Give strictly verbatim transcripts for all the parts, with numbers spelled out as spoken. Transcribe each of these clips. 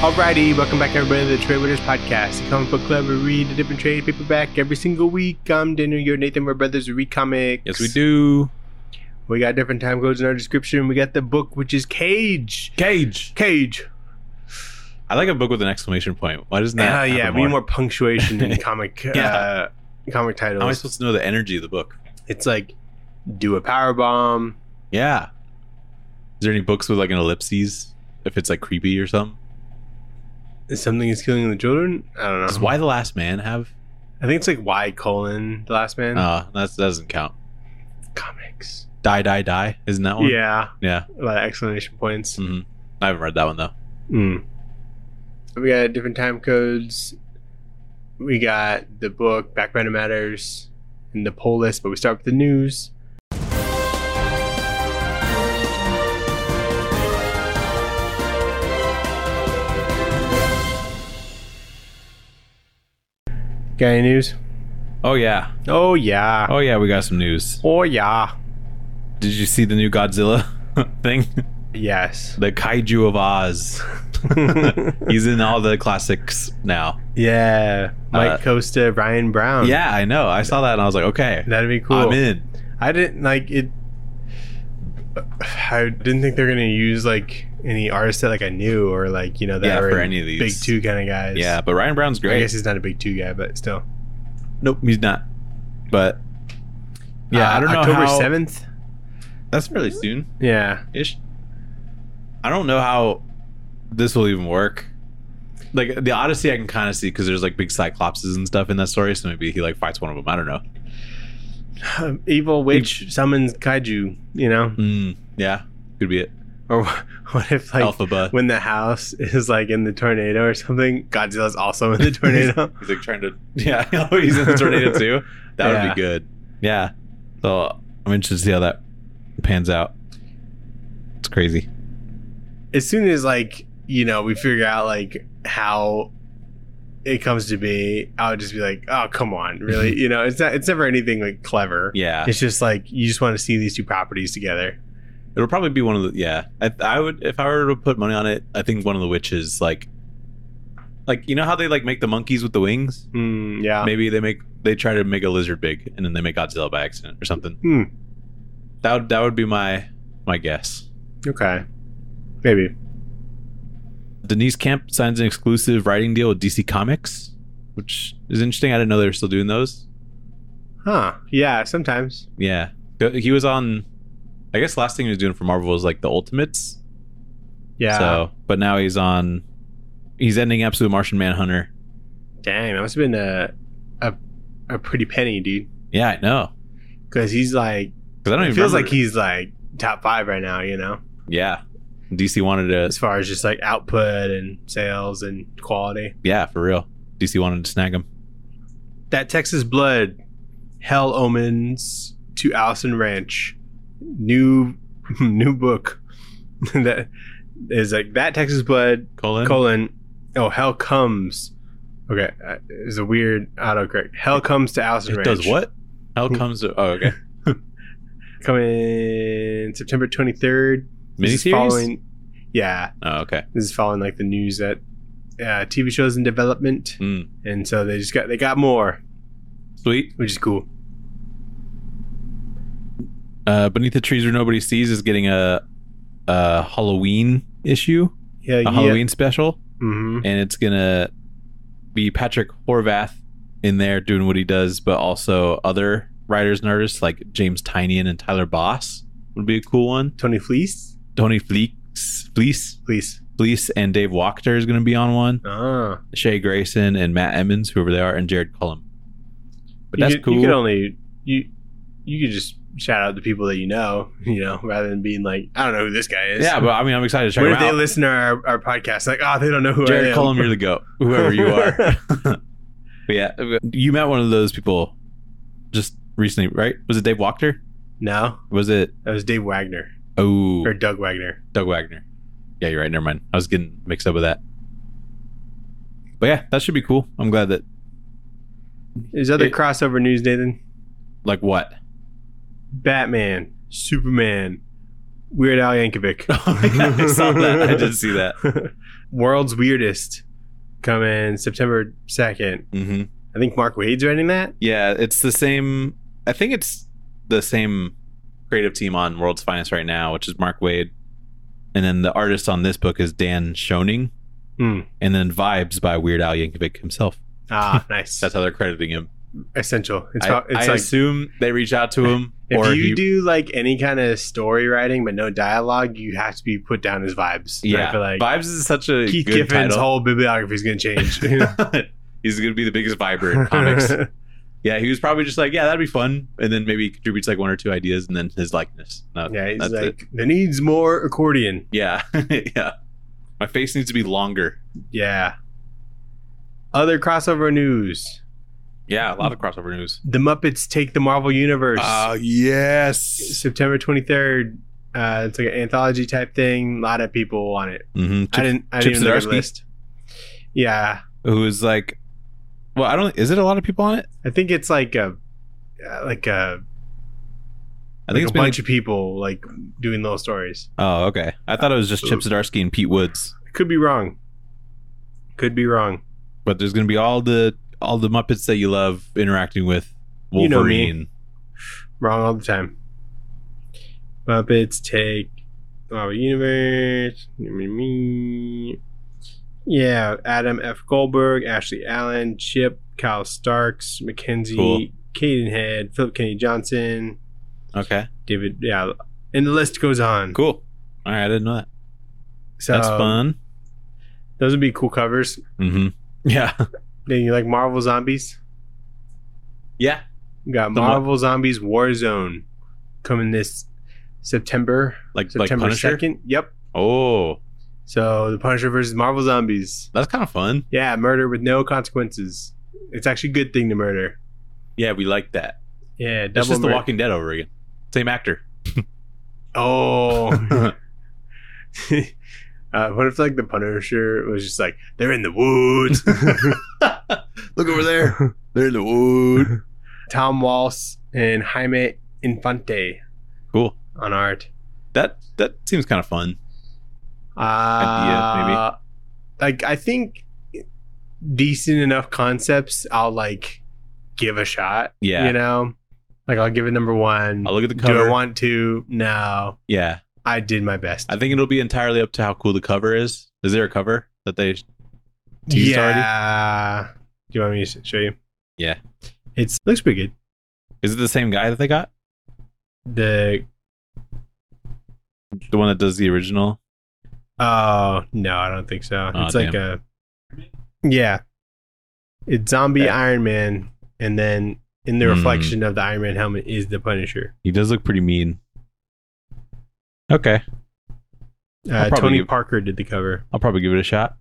Alrighty, welcome back everybody to the Trade Winners Podcast, a comic book club where we read a different trade paperback every single week. I'm Daniel, you're Nathan, we're brothers who read comics. Yes, we do. We got different time codes in our description. We got the book, which is Cage. Cage. Cage. I like a book with an exclamation point. Why doesn't that? Oh, yeah, we more? need more punctuation in comic Yeah. uh, comic titles. How am I supposed to know the energy of the book? It's like, do a power bomb. Yeah. Is there any books with like an ellipses? If it's like creepy or something? Something is killing the children? I don't know. Does Why the Last Man have? I think it's like Y colon the last man. Uh, that doesn't count. Comics. Die, die, die. Isn't that one? Yeah. Yeah. A lot of exclamation points. hmm I haven't read that one though. Mm. We got different time codes. We got the book Background Matters and the poll list, but we start with the news. Got any news? Oh yeah. Oh yeah. Oh yeah. We got some news. Oh yeah. Did you see the new Godzilla thing? Yes. The Kaiju of Oz. He's in all the classics now. Yeah. Mike Uh, Costa, Ryan Brown. Yeah, I know. I saw that and I was like, okay, That'd be cool. I'm in. I didn't like it. I didn't think they're gonna use like any artists that like I knew or like you know that Yeah, were for any of these. big two kind of guys. Yeah, but Ryan Brown's I great. guess he's not a big two guy, but still. Nope, he's not. But yeah, Uh, I don't know October how. seventh. That's fairly soon Yeah, ish. I don't know how this will even work. Like the Odyssey, I can kind of see because there's like big cyclopses and stuff in that story. So maybe he like fights one of them. I don't know. evil witch summons kaiju. You know, Mm, yeah, could be it. or what if like Alphaba. when the house is like in the tornado or something, Godzilla's also in the tornado. He's like trying to. Yeah, oh, he's in the tornado too. That would Yeah. be good. Yeah. So I'm interested to see how that pans out. It's crazy. As soon as like you know we figure out like how it comes to be, I'll just be like, oh come on, really? You know, it's not. It's never anything like clever. Yeah. It's just like you just want to see these two properties together. It'll probably be one of the yeah. I, I would if I were to put money on it. I think one of the witches like, like you know how they like make the monkeys with the wings. Mm, yeah. Maybe they make they try to make a lizard big and then they make Godzilla by accident or something. Hmm. That would that would be my my guess. Okay. Maybe. Denise Camp signs an exclusive writing deal with D C Comics, which is interesting. I didn't know they were still doing those. Huh. Yeah. Sometimes. Yeah, he was on. I guess last thing he was doing for Marvel was like the Ultimates. Yeah. So, but now he's on. He's ending Absolute Martian Manhunter. Dang, that must have been a a, a pretty penny, dude. Yeah, I know. Because he's like, Because I don't it even feels remember. like he's like top five right now. You know, Yeah, D C wanted to. as far as just like output and sales and quality. Yeah, for real. D C wanted to snag him. That Texas Blood, Hell Omens to Allison Ranch, new new book that is like that Texas Blood Colin. colon oh Hell Comes. Okay, uh, it's a weird autocorrect. Hell Comes to Allison It Ranch. does what? Hell comes to. Oh, okay. Coming September twenty-third. This is Miniseries. following, yeah, Oh, okay. this is following like the news that uh, T V shows in development, Mm, and so they just got they got more, sweet. which is cool. Uh, Beneath the Trees Where Nobody Sees is getting a, a Halloween issue, Yeah, a yeah. Halloween special, Mm-hmm. and it's gonna be Patrick Horvath in there doing what he does, but also other writers and artists like James Tynion and Tyler Boss would be a cool one. Tony Fleece, Tony Fleece, Fleece, please. Fleece, and Dave Wachter is going to be on one. Ah, Shay Grayson and Matt Emmons, whoever they are, and Jared Cullum. But you that's could, cool. You could only you you could just shout out the people that you know, you know, rather than being like, I don't know who this guy is. yeah, but I mean, I'm excited to check what them if they out. listen to our, our podcast? Like, oh, they don't know who I Jared am. Cullum, you're the goat, whoever you are. But yeah, you met one of those people just recently, right? Was it Dave Wachter? No, Was it? that was Dave Wagner Oh, or Doug Wagner. Doug Wagner. Yeah, you're right. Never mind. I was getting mixed up with that. But yeah, that should be cool. I'm glad that. There's other It- crossover news, Nathan. Like what? Batman, Superman, Weird Al Yankovic. Oh my God, I saw that. I did see that. World's Weirdest coming September second. hmm I think Mark Wade's writing that. Yeah, it's the same. I think it's the same creative team on World's Finest right now, which is Mark Wade. And then the artist on this book is Dan Schoening. Hmm. And then Vibes by Weird Al Yankovic himself. Ah, nice. That's how they're crediting him. Essential. It's, I, how- it's I like assume they reach out to him. if or you he, do like any kind of story writing but no dialogue, you have to be put down as Vibes. And yeah, I feel like Vibes is such a Keith good Giffin's title. whole bibliography is going to change. He's going to be the biggest viber in comics. Yeah, he was probably just like, yeah, that'd be fun. And then maybe he contributes like one or two ideas and then his likeness. No, yeah, he's that's like, it. there needs more accordion. Yeah, yeah. My face needs to be longer. Yeah. Other crossover news. Yeah, a lot of crossover news. The Muppets Take the Marvel Universe. Oh, yes. September twenty-third. Uh, it's like an anthology type thing. A lot of people on it. Mm-hmm. I didn't I Chip didn't even look at the Zdarsky? list. Yeah. Who is like, well, I don't, is it a lot of people on it? I think it's like a uh, like a I like think it's a been bunch like, of people like doing little stories. oh, okay. I thought it was just Chip Zdarsky and Pete Woods, Could be wrong. Could be wrong. but there's going to be all the, all the Muppets that you love interacting with You know me. Wolverine. Wrong all the time. Muppets Take Marvel Universe. Me. Yeah, Adam F. Goldberg, Ashley Allen, Chip, Kyle Starks, Mackenzie, Cool. Caden Head, Philip Kenny Johnson, Okay, David. Yeah, and the list goes on. cool. All right, I didn't know that. So That's fun. Those would be cool covers. Mm-hmm. Yeah. Then you like Marvel Zombies? Yeah. You got The mo- Marvel Zombies Warzone coming this September. Like, like September Punisher? second. Yep. Oh, So the Punisher versus Marvel Zombies. that's kind of fun. Yeah, murder with no consequences. It's actually a good thing to murder. Yeah, we like that. Yeah, That's double just The mur- Walking Dead over again. Same actor. Oh. uh, what if like the Punisher was just like, they're in the woods? Look over there. They're in the wood. Tom Walsh and Jaime Infante Cool. on art. That that seems kind of fun. Uh, Idea, Like, I think decent enough concepts, I'll like give a shot. Yeah. You know? Like, I'll give it number one. I'll look at the Do cover. I want to? No. Yeah. I did my best. I think it'll be entirely up to how cool the cover is. Is there a cover that they teased already? Yeah. Do you want me to show you? Yeah. It's looks pretty good. Is it the same guy that they got? The The one that does the original? oh no, I don't think so. Oh, it's like a yeah. It's zombie Yeah. Iron Man, and then in the Hmm. reflection of the Iron Man helmet is the Punisher. He does look pretty mean. Okay. I'll Uh, probably Tony give- Parker did the cover. I'll probably give it a shot.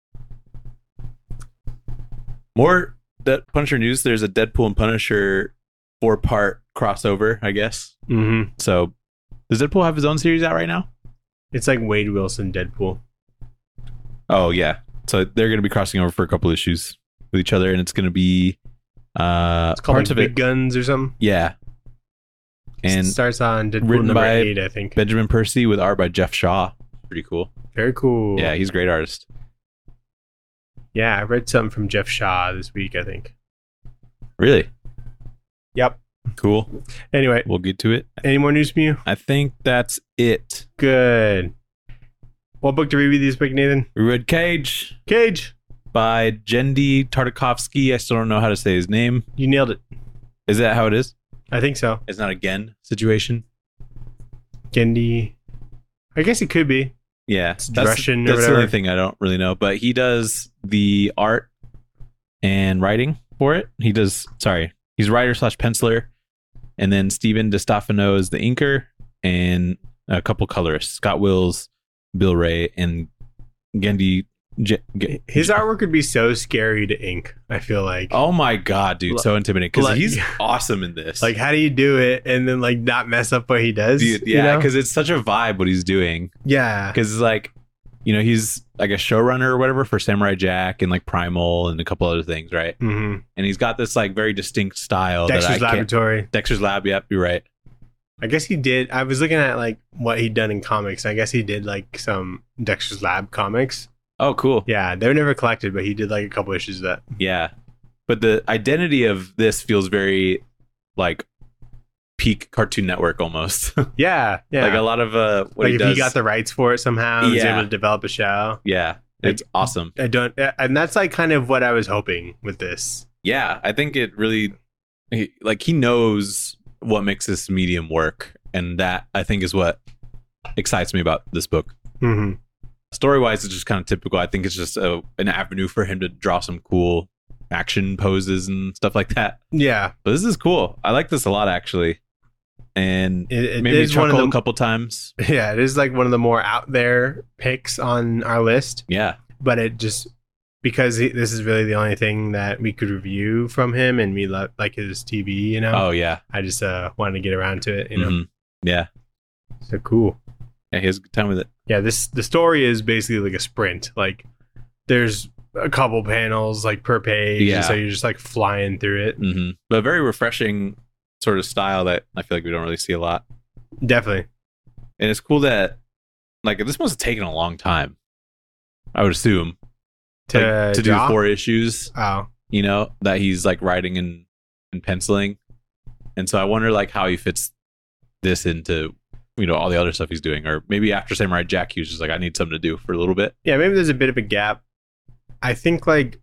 More that Punisher news. There's a Deadpool and Punisher four part crossover, I guess. Mm-hmm. So, does Deadpool have his own series out right now? It's like Wade Wilson Deadpool. Oh yeah. So they're going to be crossing over for a couple issues with each other, and it's going to be uh It's called parts like of Big it. Guns or something. Yeah. And it starts on Deadpool written number by eight, I think. Benjamin Percy with art by Jeff Shaw. Pretty cool. Very cool. Yeah, he's a great artist. Yeah, I read something from Jeff Shaw this week, I think. Really Yep. cool. Anyway, We'll get to it. any more news from you? I think that's it. Good. What book to review this week, Nathan? We read Cage Cage. by Jendi Tartakovsky. I still don't know how to say his name. You nailed it. Is that how it is? I think so. It's not a Gen situation. Gendy. I guess it could be. Yeah, It's that's, Russian or that's the whatever. only thing I don't really know. But he does the art and writing for it. He does. Sorry, he's writer slash penciler, and then Steven DeStefano is the inker, and a couple colorists: Scott Wills, Bill Ray, and Gendy. Ge- Ge- His artwork would be so scary to ink, I feel like. Oh my god, dude, so intimidating because Like- he's awesome in this. Like, how do you do it and then, like, not mess up what he does? Dude, you yeah, know? because it's such a vibe what he's doing. Yeah. Because like, you know, he's like a showrunner or whatever for Samurai Jack and like Primal and a couple other things, right? Mm-hmm. And he's got this like very distinct style that I Dexter's can't. Laboratory. Dexter's Lab, yep, you're right. I guess he did. I was looking at like what he'd done in comics. I guess he did like some Dexter's Lab comics. Oh, cool. Yeah, they were never collected, but he did like a couple issues of that. Yeah. But the identity of this feels very like peak Cartoon Network almost. Yeah, yeah. Like a lot of uh what like he if does. he got the rights for it somehow, and was Yeah. able to develop a show. Yeah. It's awesome. I don't, and that's like kind of what I was hoping with this. Yeah, I think it really he, like he knows what makes this medium work, and that I think is what excites me about this book. Mm-hmm. Story wise, it's just kind of typical. I think it's just a, an avenue for him to draw some cool action poses and stuff like that. Yeah, But this is cool. I like this a lot actually, and it, it made me is one of chuckle the a couple times. yeah, it is like one of the more out there picks on our list. Yeah, But it just because he, this is really the only thing that we could review from him, and we love like his T V. You know, oh yeah, I just uh, wanted to get around to it. You know, Mhm. yeah, so cool. yeah. He has a good time with it. Yeah, this the story is basically like a sprint. Like there's a couple panels like per page, Yeah. and so you're just like flying through it. hmm But a very refreshing sort of style that I feel like we don't really see a lot. Definitely. And it's cool that like this must have taken a long time. I would assume To, like, to do draw? four issues, Oh, you know, that he's like writing and, and penciling. And so I wonder like how he fits this into, you know, all the other stuff he's doing. Or maybe after Samurai Jack, he was just like, I need something to do for a little bit. yeah. Maybe there's a bit of a gap. I think like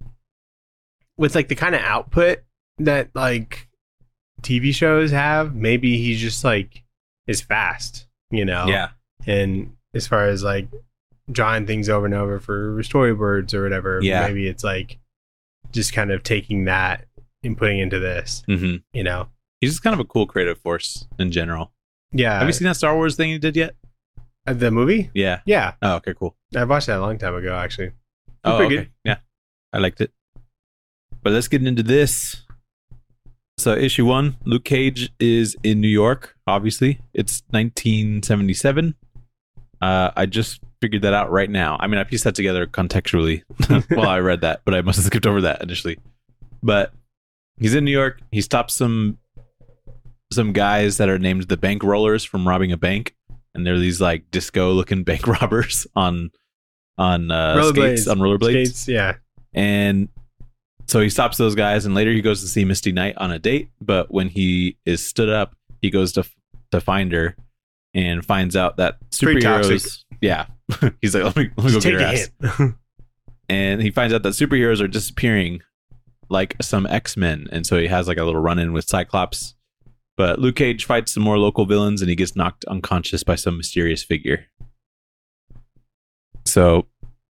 with like the kind of output that like T V shows have, maybe he's just like is fast, you know. Yeah. And as far as like drawing things over and over for storyboards or whatever, Yeah. maybe it's like just kind of taking that and putting into this, hmm you know. He's just kind of a cool creative force in general. Yeah. Have you seen that Star Wars thing he did yet? uh, the movie? Yeah. Yeah, Oh, okay, cool. I watched that a long time ago actually. Oh, pretty okay. good. Yeah. I liked it. But let's get into this. So issue one, Luke Cage is in New York, obviously. It's nineteen seventy-seven. Uh, I just figured that out right now. I mean, I pieced that together contextually while I read that, but I must have skipped over that initially. But he's in New York. He stops some some guys that are named the Bank Rollers from robbing a bank. And they're these like disco looking bank robbers on on uh, Rollerblades. skates, on rollerblades. Skates, yeah. And so he stops those guys, and later he goes to see Misty Knight on a date. But when he is stood up, he goes to to find her and finds out that Pretty superheroes. toxic. Yeah, he's like, let me, let me go Just get take her a ass. hit. And he finds out that superheroes are disappearing, like some X-Men. And so he has like a little run-in with Cyclops. But Luke Cage fights some more local villains, and he gets knocked unconscious by some mysterious figure. So,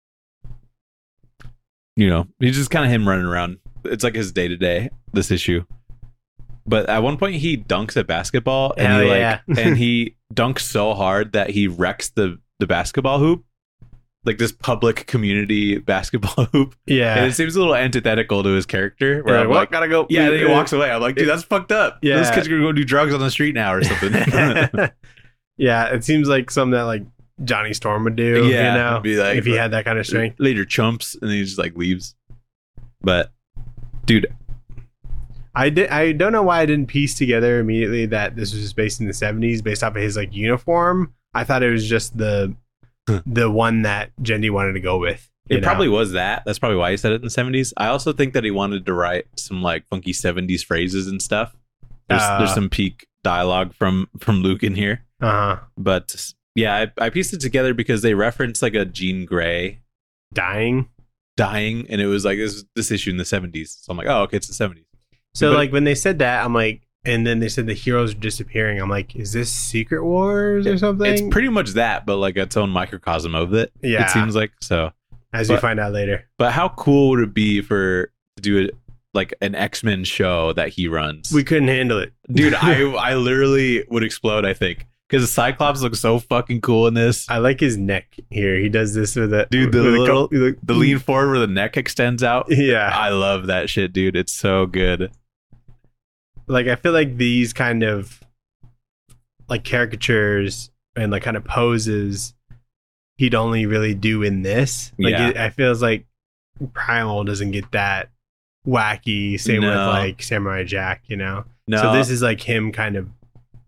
you know, he's just kind of him running around. It's like his day to day, this issue. But at one point, he dunks a basketball, and Hell he like, yeah. and he dunks so hard that he wrecks the the basketball hoop, like this public community basketball hoop. Yeah. And it seems a little antithetical to his character. Where You're I'm like, like, "Well, gotta go. yeah, then he walks away. I'm like, dude, that's fucked up. Yeah. This kid's gonna go do drugs on the street now or something. Yeah, it seems like something that like Johnny Storm would do. Yeah, you know, be like- if he had that kind of strength. Later chumps, and then he just like leaves. But dude, I did. I don't know why I didn't piece together immediately that this was just based in the seventies, based off of his like uniform. I thought it was just the the one that Jendy wanted to go with. you it know? probably was that. That's probably why he said it in the seventies. I also think that he wanted to write some like funky seventies phrases and stuff. There's Uh. there's some peak dialogue from from Luke in here. uh-huh. But yeah, I, I pieced it together because they referenced like a Jean Grey dying. dying, and it was like this this issue in the seventies. So I'm like, oh, okay, it's the seventies. So But- like when they said that, I'm like, and then they said the heroes are disappearing. I'm like, is this Secret Wars or something? It's pretty much that, but like its own microcosm of it. Yeah. It seems like so. as we but- find out later. But how cool would it be for to do it like an X-Men show that he runs? We couldn't handle it, Dude, I I literally would explode, I think. Because Cyclops looks so fucking cool in this. I like his neck here. He does this with a Dude, the with a little- co- with a- The lean forward where the neck extends out. Yeah, I love that shit, dude. It's so good. like I feel like these kind of like caricatures and like kind of poses he'd only really do in this. Like Yeah. it, I feels like Primal doesn't get that wacky. Same with No. like Samurai Jack, you know. No, So this is like him kind of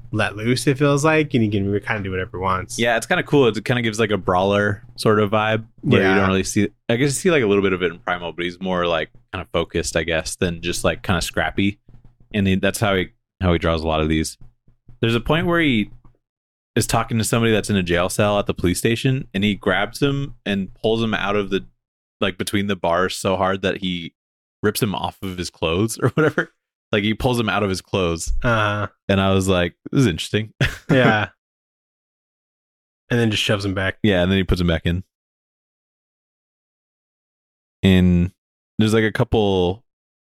let loose. It feels like, and he can kind of do whatever he wants. Yeah, it's kind of cool. It kind of gives like a brawler sort of vibe where Yeah. you don't really see. I guess you see like a little bit of it in Primal, but he's more like kind of focused, I guess, than just like kind of scrappy. And he, that's how he how he draws a lot of these. There's a point where he is talking to somebody that's in a jail cell at the police station, and he grabs him and pulls him out of the like between the bars so hard that he rips him off of his clothes or whatever. Like he pulls him out of his clothes. Uh, And I was like, this is interesting. yeah. And then just shoves him back. Yeah, and then he puts him back in. And there's like a couple.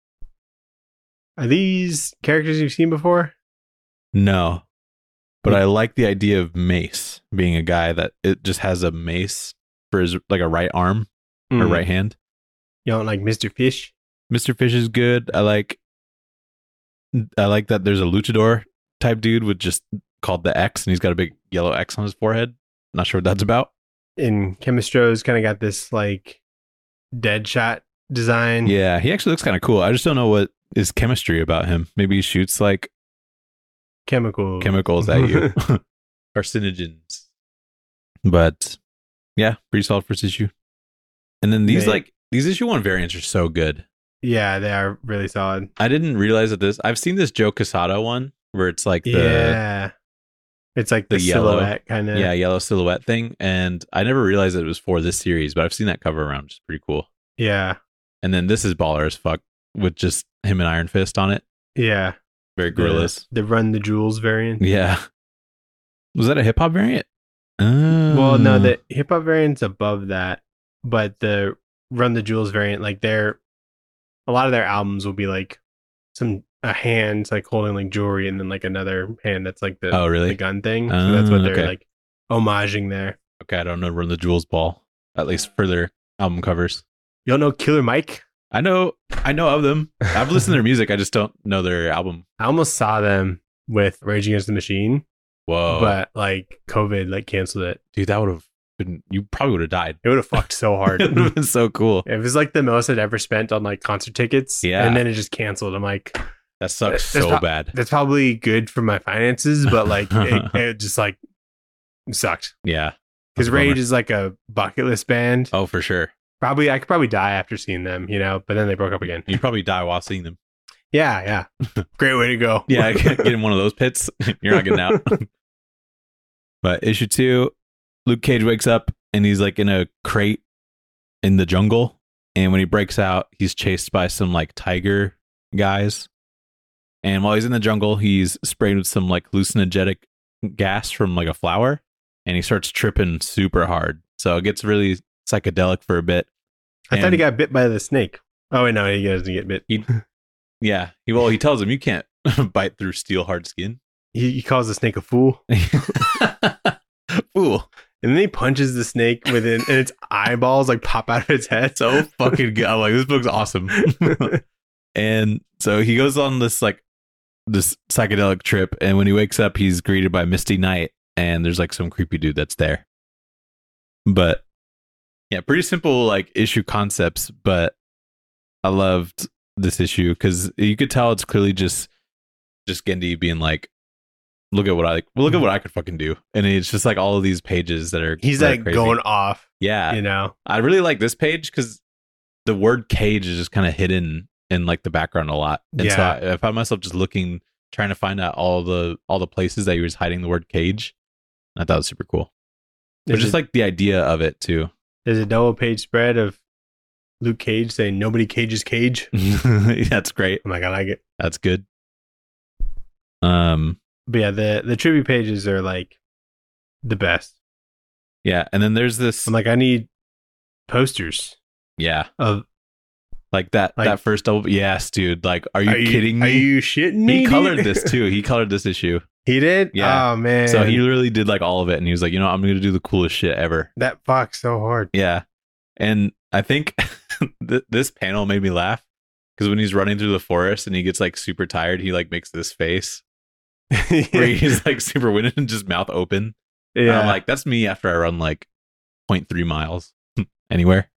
Are these characters you've seen before? No. But I like the idea of Mace being a guy that it just has a mace for his like a right arm or Mm. right hand. You don't like Mister Fish? Mister Fish is good. I like I like that there's a luchador type dude with just called the X, and he's got a big yellow X on his forehead. Not sure what that's about. And Chemistro's kind of got this like dead shot design. Yeah, he actually looks kind of cool. I just don't know what is chemistry about him. Maybe he shoots like Chemical. chemicals at you. Carcinogens. But yeah, pretty solid first issue. And then these They- like these issue one variants are so good. Yeah, they are really solid. I didn't realize that this I've seen this Joe Quesada one where it's like the yeah. It's like the, the yellow- silhouette kind of. yeah, yellow silhouette thing. And I never realized that it was for this series, but I've seen that cover around, which is pretty cool. Yeah. And then this is baller as fuck with just him and Iron Fist on it. Yeah. Very gorillas. The, the Run the Jewels variant. Yeah. Was that a hip hop variant? Oh. Well, no, the hip hop variant's above that, but the Run the Jewels variant, like they're a lot of their albums will be like some a hand like holding like jewelry, and then like another hand that's like the, Oh, really? the gun thing. So that's what Oh, they're okay. like homaging there. Okay, I don't know Run the Jewels Ball, at least for their album covers. You don't know Killer Mike? I know I know of them. I've listened to their music, I just don't know their album. I almost saw them with Rage Against the Machine, Whoa. but like COVID like canceled it. dude, that would have been you probably would have died. It would have fucked so hard. It would have been so cool. It was like the most I'd ever spent on like concert tickets. Yeah. And then it just canceled. I'm like, That sucks That's so not- bad. that's probably good for my finances, but like it, it just like sucked. Yeah. Because That's a bummer. Rage is like a bucket list band. Oh, for sure. Probably I could probably die after seeing them, you know, but then they broke up again. You'd probably die while seeing them. Yeah, yeah. Great way to go. Yeah, get in one of those pits. You're not getting out. But issue two, Luke Cage wakes up and he's like in a crate in the jungle. And when he breaks out, he's chased by some like tiger guys. And while he's in the jungle, he's sprayed with some like hallucinogenic gas from like a flower. And he starts tripping super hard. So it gets really psychedelic for a bit. I thought he And- got bit by the snake. Oh wait, no, he doesn't get bit. He- Yeah. He, well, he tells him you can't bite through steel hard skin. He, he calls the snake a fool. Fool. And then he punches the snake within and its eyeballs like pop out of its head. So fucking good. I'm like, this book's awesome. And so he goes on this like this psychedelic trip, and when he wakes up, he's greeted by Misty Knight, and there's like some creepy dude that's there. But yeah, pretty simple like issue concepts, but I loved this issue because you could tell it's clearly just just Gendy being like, look at what I like, look at what I could fucking do, and it's just like all of these pages that are He's that are like crazy. going off, yeah. you know. I really like this page because the word cage is just kind of hidden in like the background a lot. And so Yeah. I, I found myself just looking, trying to find out all the all the places that he was hiding the word cage. I thought it was super cool. But There's just a, like the idea of it too. there's a double page spread of Luke Cage saying nobody cages Cage. That's great. I'm like, I like it. That's good. Um But yeah, the the tribute pages are like the best. yeah, and then there's this I'm like, I need posters yeah, of. like that Like- that first double yes, dude. Like are you Are kidding me? Are you shitting me? he colored dude? this too. He colored this issue. He did. Yeah. Oh man. So he literally did like all of it, and he was like, you know, I'm gonna do the coolest shit ever. that fucks so hard. Yeah. And I think th- this panel made me laugh because when he's running through the forest and he gets like super tired, he like makes this face where he's like super winded and just mouth open. And yeah. I'm like, that's me after I run like zero point three miles anywhere.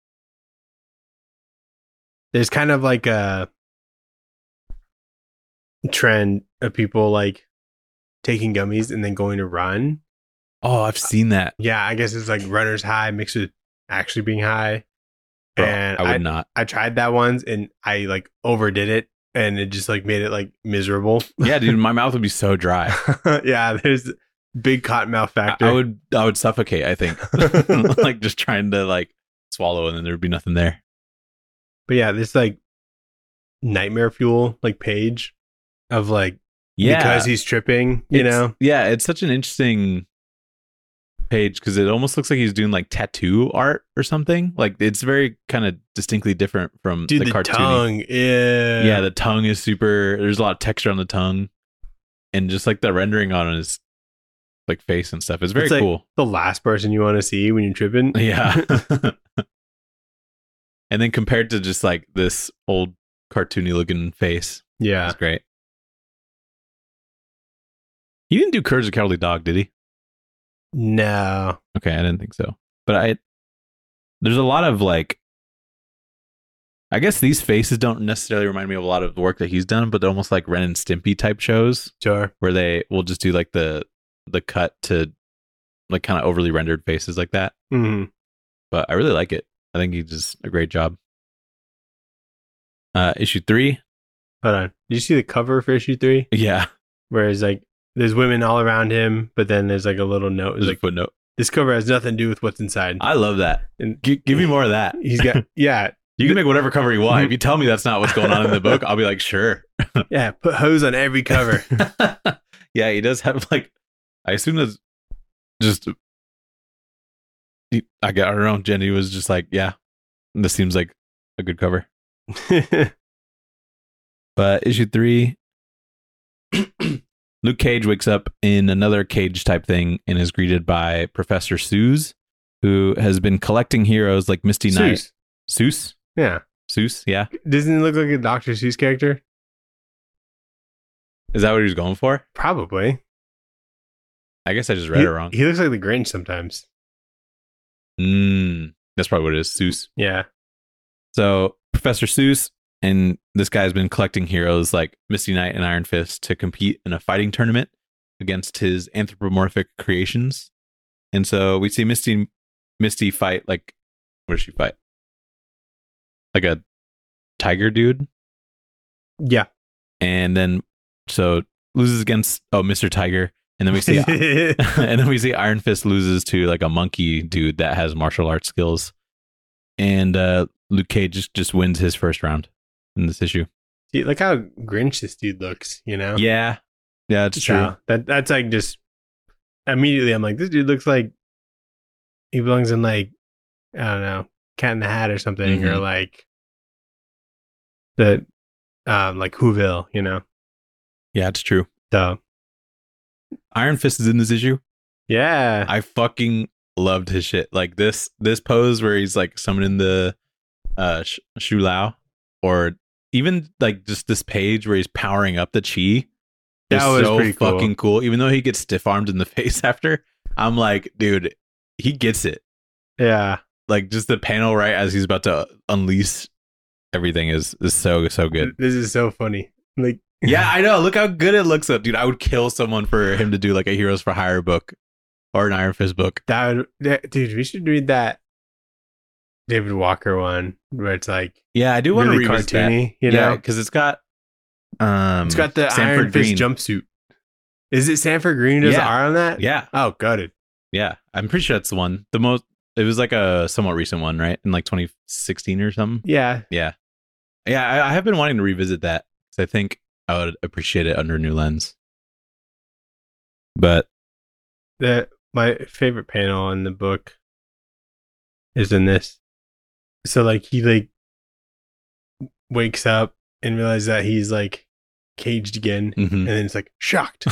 There's kind of like a trend of people like taking gummies and then going to run. Oh, I've seen that. Yeah, I guess it's like runner's high mixed with actually being high. Bro, and I would I, not. I tried that once and I like overdid it and it just like made it like miserable. Yeah, dude, my mouth would be so dry. Yeah, there's big cotton mouth factor. I, I would I would suffocate, I think. Like just trying to like swallow and then there'd be nothing there. But yeah, this like nightmare fuel like page of like Yeah. because he's tripping, you It's- know. Yeah, it's such an interesting page because it almost looks like he's doing like tattoo art or something. Like it's very kind of distinctly different from Dude, the, the, cartoony. tongue, yeah, Yeah, the tongue is super. There's a lot of texture on the tongue, and just like the rendering on his like face and stuff is very It's like cool. the last person you want to see when you're tripping. Yeah. And then compared to just like this old cartoony looking face, Yeah, it's great. He didn't do Courage the Cowardly Dog, did he? no, Okay, I didn't think so. But I there's a lot of like I guess these faces don't necessarily remind me of a lot of the work that he's done, but they're almost like Ren and Stimpy type shows sure. where they will just do like the the cut to like kind of overly rendered faces like that. hmm But I really like it. I think he does a great job. Uh issue three. Hold on, did you see the cover for issue three? Yeah. Where it's like there's women all around him, but then there's like a little note. It's There's like a footnote. this cover has nothing to do with what's inside. I love that. And G- give me more of that. he's got yeah, You can make whatever cover you want. If you tell me that's not what's going on in the book, I'll be like, sure. yeah. Put hose on every cover. Yeah, he does have like I assume that's just he- I got I don't know. Jenny was just like, yeah, this seems like a good cover. But issue three, Luke Cage wakes up in another cage type thing and is greeted by Professor Seuss, who has been collecting heroes like Misty Knight. Seuss. Seuss? Yeah, Seuss, yeah. doesn't it look like a Doctor Seuss character? Is that what he was going for? Probably. I guess I just read he, it wrong. He looks like the Grinch sometimes. Mm, that's probably what it is, Seuss. Yeah. So Professor Seuss and this guy's been collecting heroes like Misty Knight and Iron Fist to compete in a fighting tournament against his anthropomorphic creations. And so we see Misty Misty fight like what does she fight? Like a tiger dude. Yeah. And then so loses against oh Mister Tiger. And then we see and then we see Iron Fist loses to like a monkey dude that has martial arts skills. And uh Luke Cage just, just wins his first round in this issue. See, look how Grinch this dude looks, you know? Yeah. Yeah, it's Just true. how- That that's like just immediately I'm like, this dude looks like he belongs in like I don't know, Cat in the Hat or something, or Mhm. like the um like Whoville, you know? Yeah, it's true. So Iron Fist is in this issue. yeah. I fucking loved his shit. Like this this pose where he's like summoning the uh Sh- Shu Lao, or even like just this page where he's powering up the chi. That is was so pretty cool. fucking cool. Even though he gets stiff armed in the face after, I'm like, dude, he gets it. yeah. Like just the panel right as he's about to unleash everything is is so so good. This is so funny. Like Yeah, I know. Look how good it looks up, dude. I would kill someone for him to do like a Heroes for Hire book or an Iron Fist book. that would that, dude, we should read that David Walker one where it's like Yeah, I do want really to revisit that. cartoony, you Yeah, know? because it's got um, It's got the Sanford Iron Fist Green. jumpsuit. Is it Sanford Green? Does Yeah. the R on that? Yeah, Oh, got it. yeah. I'm pretty sure that's the one. The most. It was like a somewhat recent one, right? In like twenty sixteen or something. Yeah. Yeah, yeah. I, I have been wanting to revisit that because I think I would appreciate it under a new lens. But The my favorite panel in the book is in this. So like he like wakes up and realizes that he's like caged again, mhm. and then it's like shocked.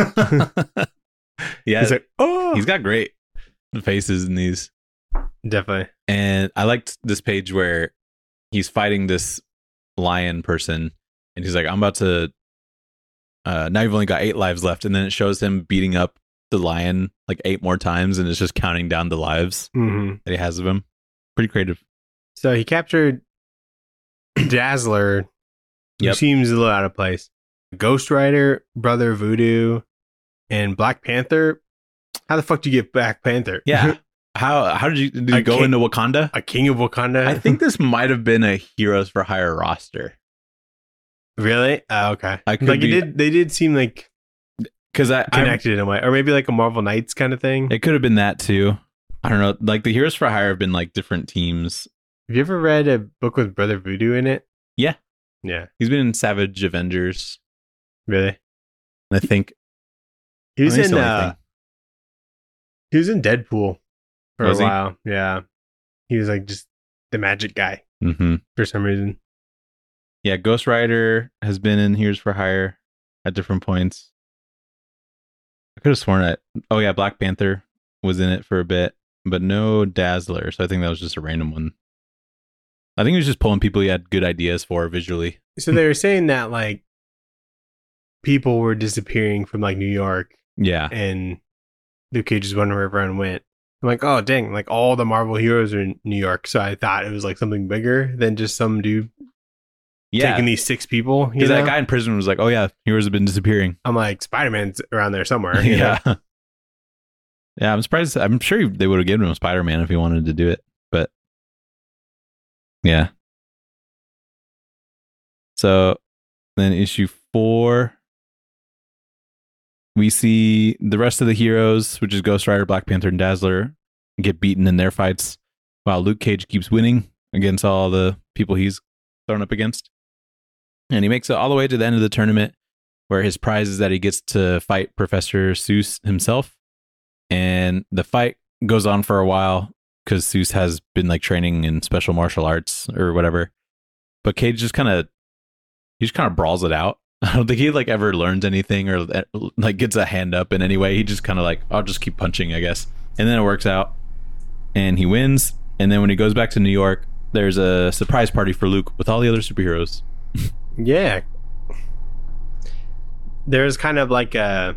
yeah, He's like, oh, he's got great faces in these. definitely. And I liked this page where he's fighting this lion person and he's like, I'm about to uh now you've only got eight lives left, and then it shows him beating up the lion like eight more times and it's just counting down the lives hmm that he has of him. Pretty creative. So he captured Dazzler, who Yep. seems a little out of place. Ghost Rider, Brother Voodoo, And Black Panther. How the fuck do you get Black Panther? Yeah. How how did you did you A go king- into Wakanda? A king of Wakanda. I think this might have been a Heroes for Hire roster. Really? Oh, okay. I could like be- it did. They did seem like Because I, I connected in a way, or maybe like a Marvel Knights kind of thing. it could have been that too. I don't know. Like the Heroes for Hire have been like different teams. Have you ever read a book with Brother Voodoo in it? Yeah. Yeah. He's been in Savage Avengers. Really? I think He was I think it's in. the only Uh, thing. he was in Deadpool for Was a he? while. Yeah. He was like just the magic guy Mm-hmm. for some reason. Yeah, Ghost Rider has been in Heroes for Hire at different points. I could have sworn that. Oh yeah, Black Panther was in it for a bit, but no Dazzler. So I think that was just a random one. I think he was just pulling people he had good ideas for visually. So they were saying that like people were disappearing from like New York, Yeah, and Luke Cage is wondering where everyone went. I'm like, oh dang! Like all the Marvel heroes are in New York, so I thought it was like something bigger than just some dude yeah. taking these six people. You Because know? that guy in prison was like, "Oh yeah, heroes have been disappearing." I'm like, Spider Man's around there somewhere. you know? yeah, yeah. I'm surprised. I'm sure they would have given him Spider Man if he wanted to do it, but yeah. So then issue four, we see the rest of the heroes, which is Ghost Rider, Black Panther, and Dazzler, get beaten in their fights, while Luke Cage keeps winning against all the people he's thrown up against. And he makes it all the way to the end of the tournament, where his prize is that he gets to fight Professor Seuss himself. And the fight goes on for a while because Seuss has been like training in special martial arts or whatever. But Cage just kind of, he just kind of brawls it out. I don't think he like ever learns anything or like gets a hand up in any way. He just kind of like, I'll just keep punching, I guess. And then it works out and he wins. And then when he goes back to New York, there's a surprise party for Luke with all the other superheroes. Yeah. There's kind of like a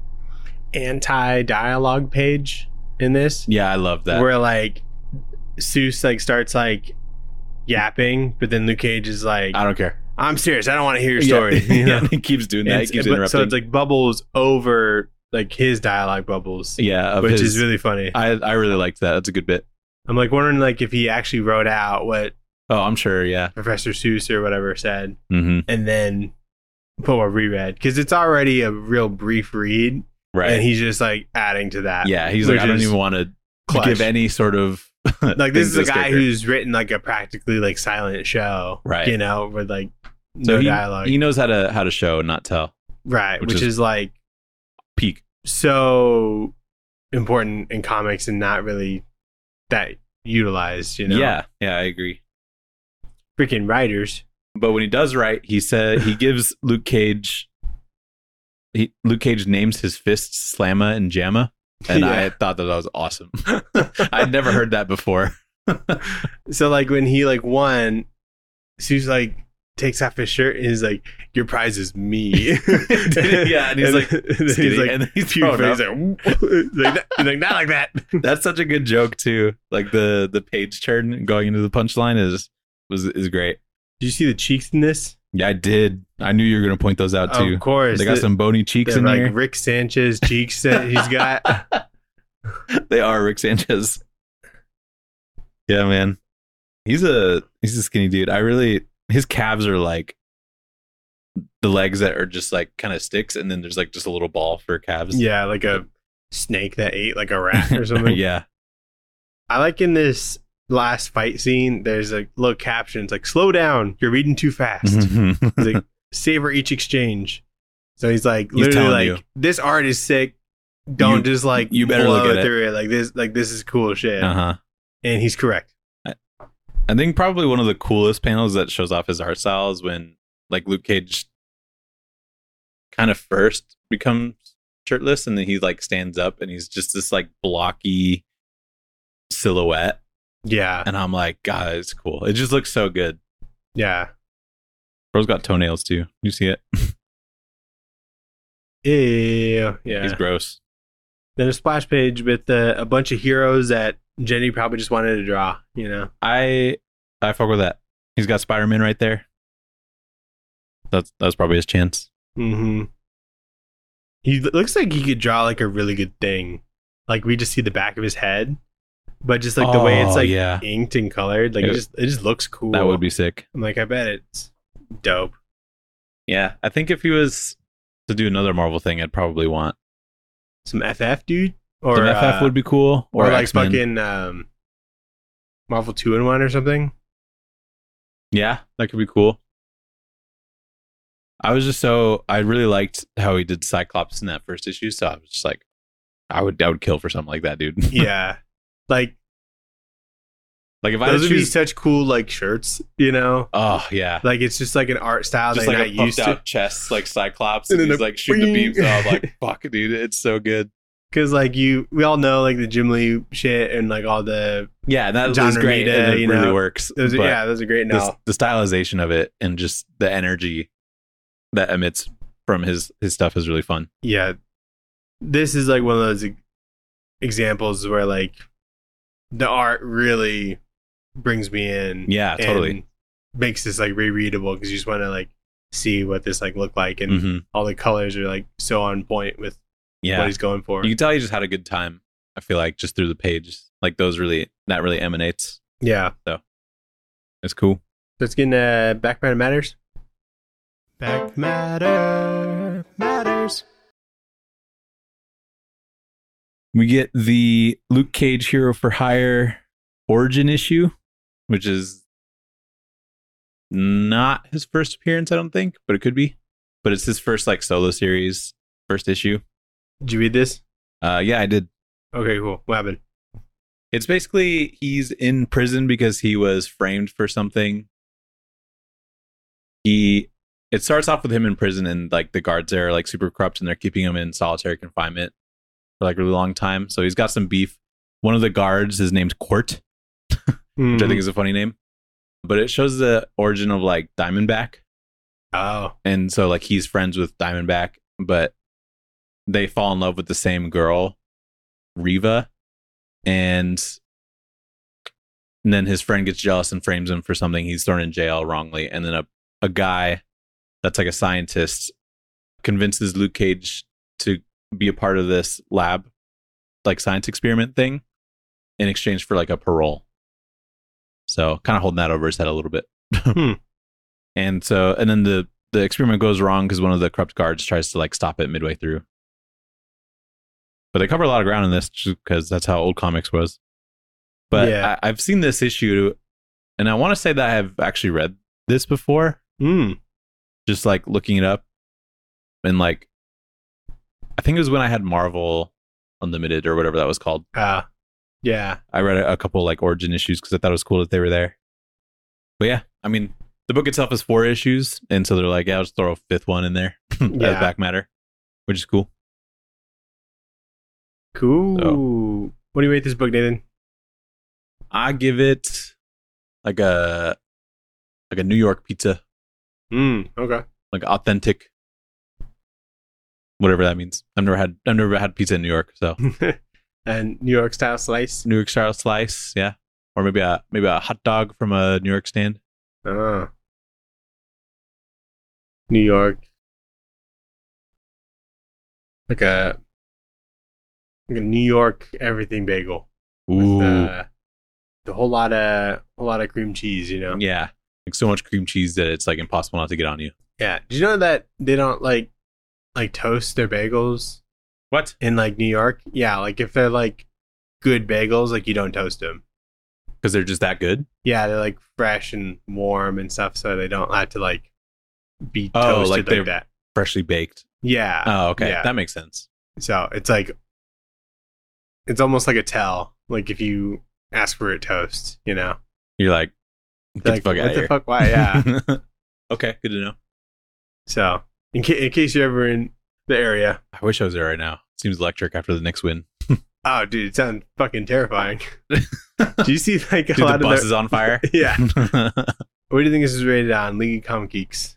anti-dialogue page in this Yeah, I love that. where like Seuss like starts like yapping, but then Luke Cage is like, I don't care. I'm serious, I don't want to hear your story. Yeah, you know? yeah, he keeps doing that. And He it's- keeps but- interrupting. so it's like bubbles over like his dialogue bubbles, yeah, of which his- is really funny. I I really liked that. That's a good bit. I'm like wondering like if he actually wrote out what Oh, I'm sure. Yeah. Professor Seuss or whatever said, Mm-hmm. and then put a reread because it's already a real brief read, Right. and he's just like adding to that. yeah. He's like, which I don't is even want to clutch. give any sort of Like this is a things to guy character. who's written like a practically like silent show, Right. You know, with like so no he, dialogue, he knows how to how to show and not tell. right? which Which, is- is, like Peak. so important in comics and not really that utilized. You know, Yeah. Yeah. I agree. freaking writers. But when he does write, he said he gives Luke Cage. He, Luke Cage names his fists Slamma and Jamma, and I Yeah. thought that, that was awesome. I'd never heard that before. So like when he like won, Seuss like takes off his shirt and he's like, "Your prize is me." Yeah, and he's like, then he's skinny, like, and then he's puke, thrown he's up. like, like, that- he's like, not like that. That's such a good joke too. Like the the page turn going into the punchline is was is great. Did you see the cheeks in this? Yeah, I did. I knew you were gonna point those out too. Of course, They got The- some bony cheeks they're in like here. Rick Sanchez cheeks that he's got. They are Rick Sanchez. Yeah, man. He's a he's a skinny dude. I really his calves are like the legs that are just like kind of sticks, and then there's like just a little ball for calves. Yeah, like a snake that ate like a rat or something. Yeah. I like in this last fight scene, there's a little caption. It's like, "Slow down, you're reading too fast." Mm-hmm. He's like, "Savor each exchange." So he's like, He's literally, telling like, you. "This art is sick. Don't You- just like you better blow look at it." through it. Like this, like this is cool shit." Uh-huh. And he's correct. I think probably one of the coolest panels that shows off his art style is when like Luke Cage kind of first becomes shirtless and then he like stands up and he's just this like blocky silhouette. Yeah, And I'm like, God, it's cool. It just looks so good. yeah, Bro's got toenails too. You see it? yeah, yeah. He's gross. Then a splash page with uh, a bunch of heroes that Jenny probably just wanted to draw. You know, I I fuck with that. He's got Spider-Man right there. That's that's probably his chance. mm-hmm. He looks like he could draw like a really good thing. Like we just see the back of his head, but just like the way it's Oh, like yeah. inked and colored, like it, It- just it just looks cool. That would be sick. I'm like, I bet it's dope. Yeah, I think if he was to do another Marvel thing, I'd probably want Some F F, dude, or some F F uh, would be cool, or, or, like X-Men. fucking um, Marvel two in one or something. Yeah, that could be cool. I was just so I really liked how he did Cyclops in that first issue, so I was just like, I would I would kill for something like that, dude. Yeah, like Like if I had those to would be choose, such cool like shirts, you know. oh yeah, Like it's just like an art style just they're like not a puffed used out to. chest, like Cyclops, And and, then he's a like shooting the bing. beams. And I'm like, fuck, dude, it's so good. Because like you, we all know like the Jim Lee shit and like all the Yeah, that John was great. Romita, and it you really know, works. those. Are, but yeah, those are great the, now. the stylization of it and just the energy that emits from his his stuff is really fun. Yeah, this is like one of those e- examples where like the art really brings me in. Yeah, and totally. makes this like rereadable because you just want to like see what this like looked like, and hmm all the colors are like so on point with Yeah, what he's going for. you can tell he just had a good time. I feel like just through the pages, like those really that really emanates. Yeah, It's cool. let's get into Back Matter Matters. Back Matter Matters. We get the Luke Cage Hero for Hire origin issue, which is not his first appearance, I don't think, but it could be. But it's his first like solo series, first issue. Did you read this? Uh, yeah, I did. Okay, cool. What happened? It's basically he's in prison because he was framed for something. He it starts off with him in prison, and like the guards there are like super corrupt and they're keeping him in solitary confinement for like a really long time. So he's got some beef. One of the guards is named Court, which I think is a funny name. But it shows the origin of like Diamondback. Oh, And so like he's friends with Diamondback, but they fall in love with the same girl, Riva, and, and then his friend gets jealous and frames him for something. He's thrown in jail wrongly, and then a, a guy that's like a scientist convinces Luke Cage to be a part of this lab, like science experiment thing, in exchange for like a parole. So kind of holding that over his head a little bit. Hmm. And so, and then the the experiment goes wrong because one of the corrupt guards tries to like stop it midway through. But they cover a lot of ground in this just because that's how old comics was. But Yeah. I, I've seen this issue, and I want to say that I have actually read this before, Hmm. just like looking it up. And like, I think it was when I had Marvel Unlimited or whatever that was called. Uh, yeah. I read a, a couple like origin issues because I thought it was cool that they were there. But yeah, I mean, the book itself is four issues, and so they're like, yeah, I'll just throw a fifth one in there as Yeah. back matter, which is cool. Cool. So- What do you rate this book, Nathan? I give it like a like a New York pizza, Hmm. Okay. like authentic, whatever that means. I've never had I've never had pizza in New York, so And New York style slice. New York style slice, yeah, or maybe a maybe a hot dog from a New York stand. Oh. New York. Like a like a New York everything bagel. Ooh, With, uh, a whole lot of a lot of cream cheese, you know. yeah, like so much cream cheese that it's like impossible not to get on you. Yeah. Did you know that they don't like like toast their bagels What? in like New York? Yeah, like if they're like good bagels, like you don't toast them. Because they're just that good. Yeah, they're like fresh and warm and stuff, so they don't have to like be Oh, toasted like like, they're- that. Freshly baked. Yeah. Oh, okay. Yeah. That makes sense. So it's like it's almost like a tell. Like if you ask for it toast, you know. You're like, get Like, the fuck what out of the here. fuck? Why? Yeah. Okay, good to know. So in, ca- in case you're ever in the area, I wish I was there right now. Seems electric after the Knicks win. oh dude, it sounds fucking terrifying. Do you see like a Dude, lot the of bus the, is on fire. Yeah. What do you think this is rated on? League of Comic Geeks.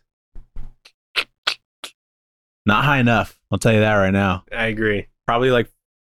Not high enough. I'll tell you that right now. I agree. Probably like,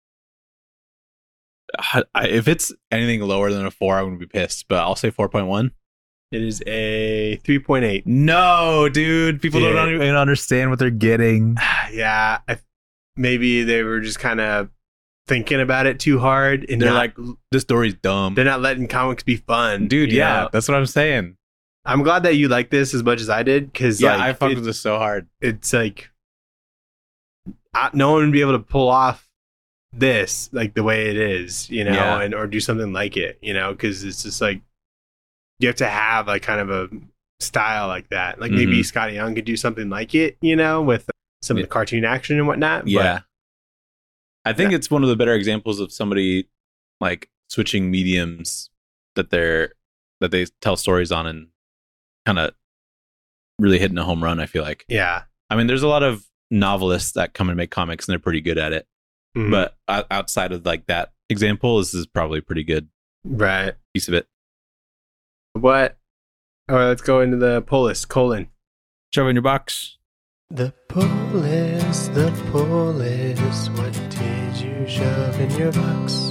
I, I- if it's anything lower than a four, I'm gonna be pissed. But I'll say four point one. It is a three point eight. No, dude. People Dude. don't even understand what they're getting. Yeah, I, maybe they were just kind of thinking about it too hard, and They're not, like, this story's dumb. they're not letting comics be fun, Dude, you yeah, know? that's what I'm saying. I'm glad that you like this as much as I did, because Yeah, like, I fucked it- with this so hard. it's like I, no one would be able to pull off this like the way it is, you know, Yeah. and or do something like it, you know, because it's just like you have to have like kind of a style like that. Like maybe Mhm. Scotty Young could do something like it, you know, with some Yeah. of the cartoon action and whatnot. Yeah. I think Yeah. it's one of the better examples of somebody like switching mediums that they're that they tell stories on and kind of really hitting a home run, I feel like. But yeah. I mean, there's a lot of novelists that come and make comics and they're pretty good at it. Mhm. But o- outside of like that example, this is probably a pretty good right. piece of it. What? All right, let's go into the pull list. Colon. Shove it in your box. The pull list, the pull list. What did you shove in your box?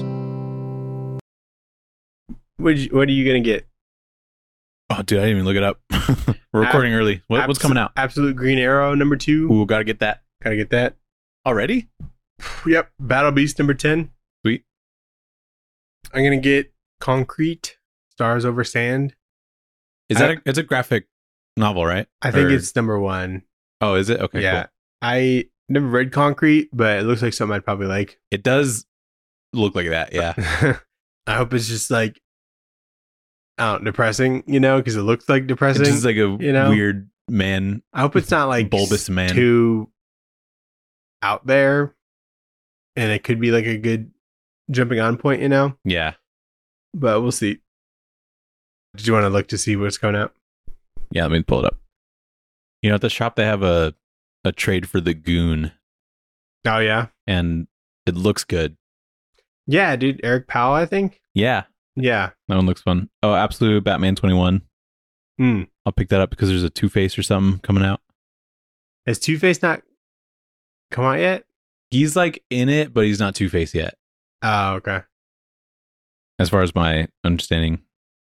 What you, what are you gonna get? Oh, dude, I didn't even look it up. We're recording early. What, what's Abs- coming out? Absolute Green Arrow number two. Ooh, gotta get that Gotta get that. already. Yep. Battle Beast number ten. Sweet. I'm gonna get Concrete Stars Over Sand. Is I- that a, it's a graphic novel, right? I think Or- it's number one. Oh, is it? Okay, yeah. cool. I never read Concrete, but it looks like something I'd probably like. It does look like that. Yeah. I hope it's just like, I don't know, depressing, you know, because it looks like depressing. It's just like a you know? weird man. I hope it's not like bulbous man. too out there, and it could be like a good jumping on point, you know. Yeah. But we'll see. Did you want to look to see what's coming out? Yeah, let me pull it up. You know, at the shop they have a a trade for the Goon, Oh yeah, and it looks good. yeah, dude. Eric Powell, I think. Yeah, Yeah. that one looks fun. Oh, Absolute Batman twenty-one. Hmm. I'll pick that up because there's a Two-Face or something coming out. Has Two Face not come out yet? He's like in it, but he's not Two-Face yet, Oh, okay. as far as my understanding.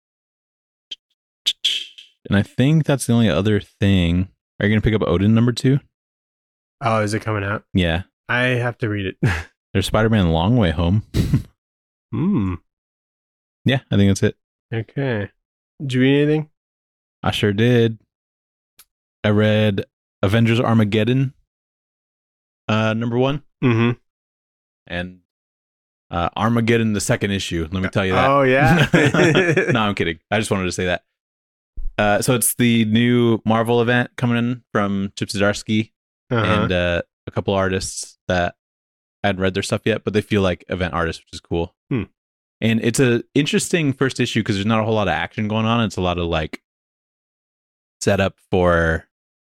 And I think that's the only other thing. Are you gonna pick up Odin number two? Oh, is it coming out? Yeah. I have to read it. There's Spider-Man Long Way Home. Hmm. Yeah, I think that's it. Okay. Did you read anything? I sure did. I read Avengers Armageddon, uh, number one, Mm-hmm. and uh, Armageddon, the second issue. Let me tell you that. Oh yeah. No, I'm kidding. I just wanted to say that. Uh, so it's the new Marvel event coming in from Chip Zdarsky Uh-huh. and uh, a couple artists that I hadn't read their stuff yet, but they feel like event artists, which is cool. Hmm. And it's a interesting first issue because there's not a whole lot of action going on. It's a lot of like setup for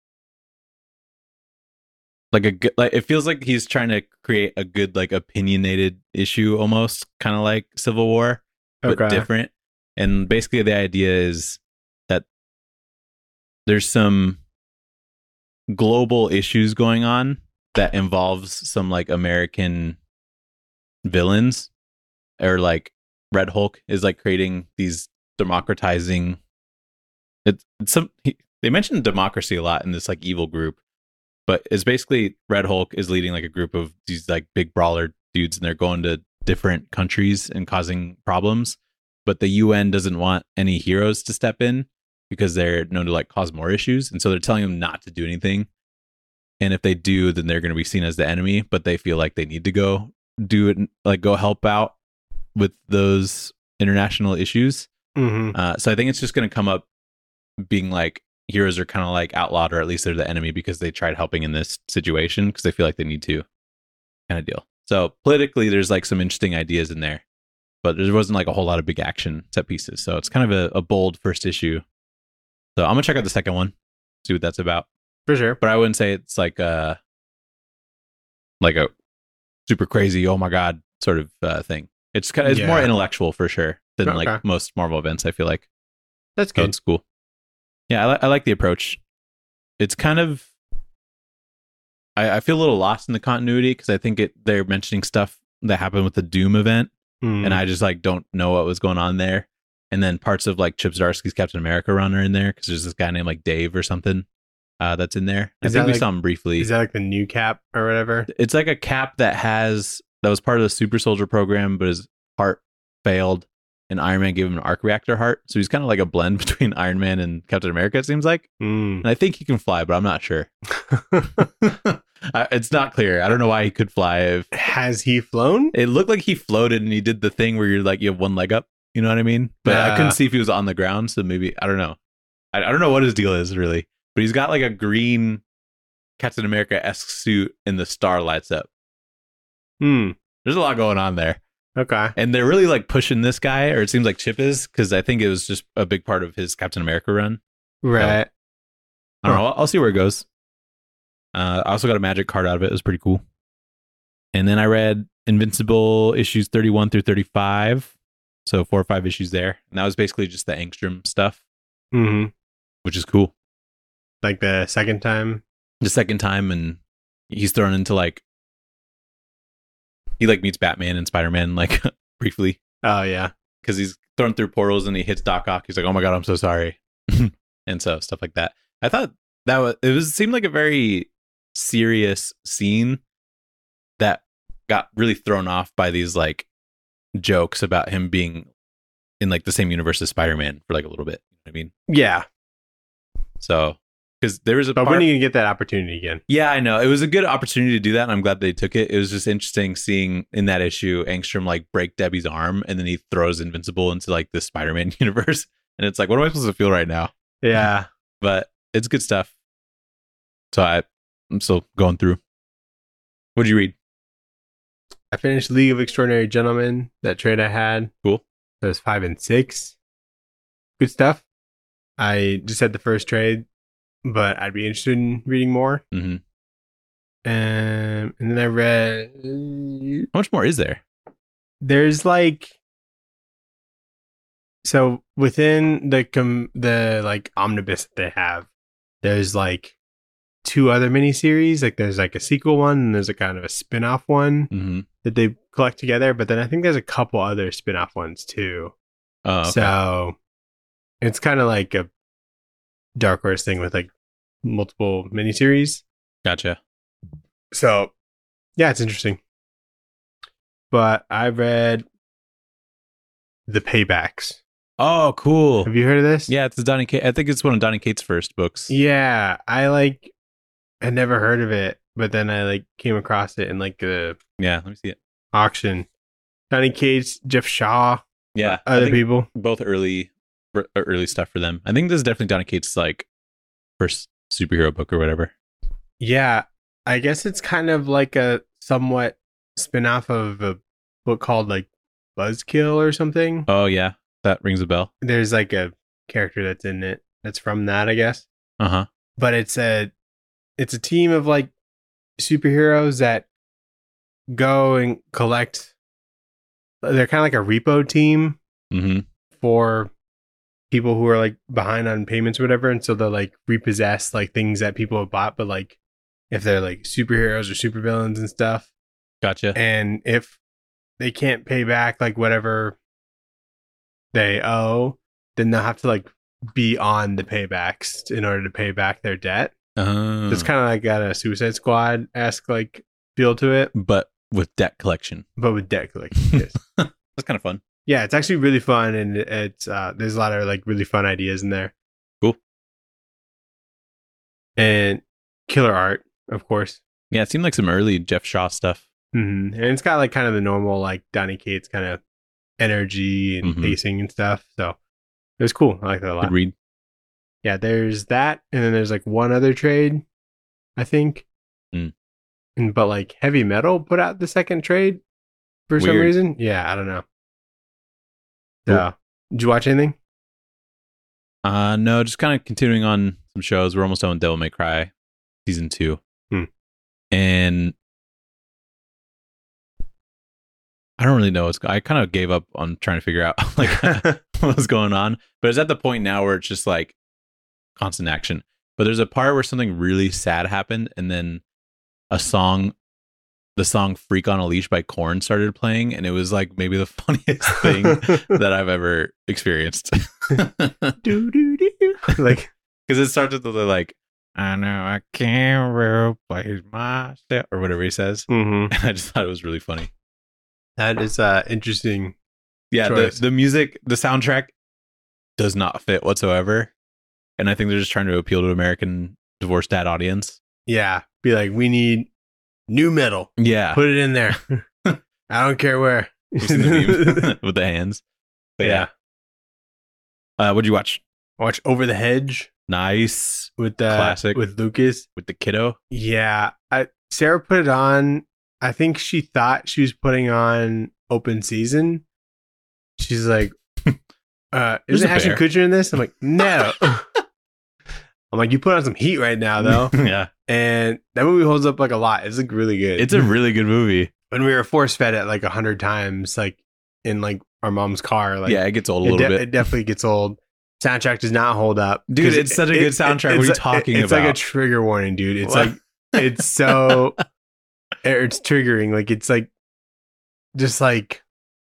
like a good, like it feels like he's trying to create a good like opinionated issue, almost kind of like Civil War, but Okay. different. And basically, the idea is that there's some global issues going on that involves some like American villains, or like Red Hulk is like creating these democratizing. It's, it's some he, they mentioned democracy a lot in this like evil group, but it's basically Red Hulk is leading like a group of these like big brawler dudes, and they're going to different countries and causing problems. But the U N doesn't want any heroes to step in because they're known to like cause more issues, and so they're telling them not to do anything. And if they do, then they're going to be seen as the enemy. But they feel like they need to go do it, like go help out with those international issues. Mm-hmm. Uh, so I think it's just going to come up being like heroes are kind of like outlawed, or at least they're the enemy because they tried helping in this situation because they feel like they need to, kind of deal. So politically, there's like some interesting ideas in there, but there wasn't like a whole lot of big action set pieces. So it's kind of a, a bold first issue. So I'm gonna check out the second one, see what that's about. For sure. But I wouldn't say it's like a like a super crazy, oh my god, sort of uh, thing. It's kind of it's more Yeah. intellectual for sure than Okay. like most Marvel events. I feel like. That's So good. it's cool. Yeah, I, li- I like the approach. It's kind of, I, I feel a little lost in the continuity because I think it they're mentioning stuff that happened with the Doom event, Mm. and I just like don't know what was going on there. And then parts of like Chip Zdarsky's Captain America run are in there because there's this guy named like Dave or something. uh, that's in there. I Is think that we like- saw him briefly. Is that like the new Cap or whatever? It's like a Cap that has that was part of the Super Soldier program, but his heart failed, and Iron Man gave him an arc reactor heart. So he's kind of like a blend between Iron Man and Captain America. It seems like, Mm. and I think he can fly, but I'm not sure. I- it's not clear. I don't know why he could fly. If Has he flown? it looked like he floated, and he did the thing where you're like you have one leg up. You know what I mean? But I Uh. couldn't see if he was on the ground. So maybe I don't know. I, I don't know what his deal is really, but he's got like a green Captain America-esque suit, and the star lights up. Hmm. There's a lot going on there. Okay. And they're really like pushing this guy, or it seems like Chip is, because I think it was just a big part of his Captain America run. Right. I don't know. I'll, I'll see where it goes. Uh, I also got a magic card out of it. It was pretty cool. And then I read Invincible issues thirty-one through thirty-five. So four or five issues there. And that was basically just the Angstrom stuff, hmm which is cool. Like the second time. The second time, and he's thrown into like, he like meets Batman and Spider-Man like briefly. Oh yeah. Because he's thrown through portals and he hits Doc Ock. He's like, "Oh my god, I'm so sorry," and so stuff like that. I thought that was it was seemed like a very serious scene that got really thrown off by these like jokes about him being in like the same universe as Spider-Man for like a little bit. You know what I mean? Yeah. So because there was a But part, when are you gonna get that opportunity again? yeah, I know. It was a good opportunity to do that, and I'm glad they took it. It was just interesting seeing in that issue Angstrom like break Debbie's arm, and then he throws Invincible into like the Spider-Man universe. And it's like, what am I supposed to feel right now? Yeah. But it's good stuff. So I, I'm still going through. What'd you read? I finished League of Extraordinary Gentlemen, that trade I had. Cool. That was five and six. Good stuff. I just had the first trade, but I'd be interested in reading more. Mm-hmm. Um, and then I read. How much more is there? There's like. So within the com- the like omnibus that they have, there's like two other miniseries. Like there's like a sequel one, and there's a kind of a spin-off one Mm-hmm. that they collect together. But then I think there's a couple other spin-off ones too. Oh, okay. So it's kind of like a Dark Horse thing with like multiple miniseries. Gotcha. So yeah, it's interesting. But I read The Paybacks. Oh, cool. Have you heard of this? Yeah, it's Donny Cates. I think it's one of Donny Cates' first books. Yeah, I like. I never heard of it, but then I like came across it in like the Yeah, let me see it. auction. Donny Cates, Jeff Shaw, Yeah, I other think people. both early, er, early stuff for them. I think this is definitely Donny Cates' like first superhero book or whatever. Yeah, I guess it's kind of like a somewhat spin-off of a book called like Buzzkill or something. Oh yeah, that rings a bell. There's like a character that's in it that's from that, I guess. Uh huh. But it's a it's a team of like superheroes that go and collect. They're kind of like a repo team Mm-hmm. for people who are like behind on payments or whatever, and so they'll like repossess like things that people have bought, but like if they're like superheroes or supervillains and stuff, Gotcha. and if they can't pay back like whatever they owe, then they'll have to like be on the paybacks in order to pay back their debt. Uh, It's kind of like got a Suicide Squad esque like feel to it, but with debt collection. but with debt collection. Yes. That's kind of fun. Yeah, it's actually really fun, and it's uh, there's a lot of like really fun ideas in there. Cool. And killer art, of course. Yeah, it seemed like some early Jeff Shaw stuff. hmm And it's got like kind of the normal like Donny Cates kind of energy and Mhm. pacing and stuff. So it was cool. I like that a lot. Good read. Yeah, there's that, and then there's like one other trade, I think. Mm. And but like Heavy Metal put out the second trade for some Weird. reason. Yeah, I don't know. Cool. So, did you watch anything? Uh, no, just kind of continuing on some shows. We're almost done with Devil May Cry season two, Hmm. and I don't really know what's. I kind of gave up on trying to figure out like what was going on. But it's at the point now where it's just like constant action. But there's a part where something really sad happened, and then a song, the song "Freak on a Leash" by Korn started playing, and it was like maybe the funniest thing that I've ever experienced. do do do. Like Because it starts with the like, I know I can't replace myself or whatever he says. Mm-hmm. And I just thought it was really funny. That is uh interesting. Yeah, the, choice. the music, the soundtrack does not fit whatsoever. And I think they're just trying to appeal to American divorced dad audience. Yeah, be like, we need new metal. Yeah. Put it in there. I don't care where. You've seen the meme with the hands. But yeah. Uh, what'd you watch? Watch Over the Hedge Nice. with the Classic. with Lucas. With the kiddo. Yeah, I Sarah put it on. I think she thought she was putting on Open Season. She's like, uh, There's "Isn't a Ashton bear." Kutcher in this?" I'm like, "No." I'm like, "You put on some heat right now, though." Yeah. And that movie holds up like a lot. It's like really good. It's a really good movie. when we were force fed it like a hundred times, like in like our mom's car. Like, yeah, it gets old a it, little de- bit. it definitely gets old. Soundtrack does not hold up, Dude, 'Cause it's such a good soundtrack. What are you it's- talking it's like a about? trigger warning, dude. It's What? like it's so it's triggering. Like it's like just like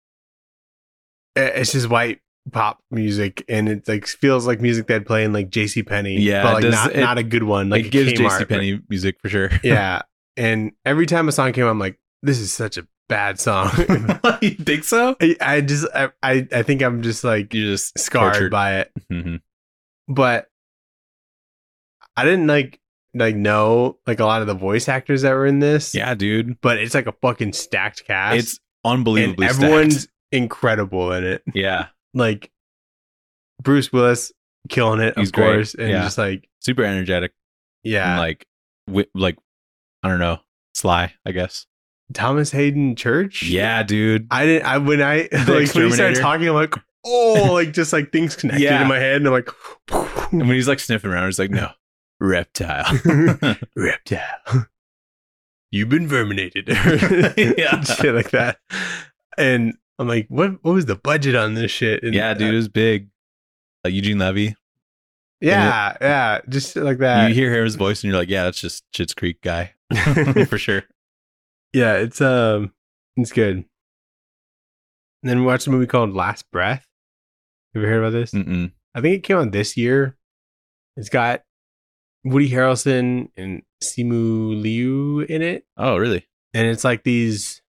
it's just white pop music, and it like feels like music they'd play in like JCPenney. Yeah, but it like does- not it- not a good one. Like it gives Kmart, but- JCPenney music for sure. Yeah, and every time a song came, I'm like, this is such a bad song. You think so? I, I just I, I I think I'm just like You just scarred tortured. by it. Mhm. But I didn't like like know like a lot of the voice actors that were in this. Yeah, dude. But it's like a fucking stacked cast. It's unbelievably and everyone's stacked. incredible in it. Yeah. Like Bruce Willis killing it, He's of course, great. and Yeah. just like Super energetic. yeah, And like wi- like I don't know. Sly, I guess. Thomas Hayden Church. Yeah, dude. I didn't. I when I like when he started Exterminator. talking, I'm like, oh, like just like things connected Yeah. in my head, and I'm like, And when he's like sniffing around, he's like, no, reptile. reptile. You've been verminated. Yeah. Shit like that. And I'm like, what what was the budget on this shit? And, Yeah, dude, it uh, was big. Like Eugene Levy. yeah, yeah. Just shit like that. You hear his voice and you're like, yeah, that's just Schitt's Creek guy. For sure. Yeah, it's um it's good. And then we watched a movie called Last Breath. Have you heard about this? Mm-mm. I think it came out this year. It's got Woody Harrelson and Simu Liu in it. Oh, really? And it's like these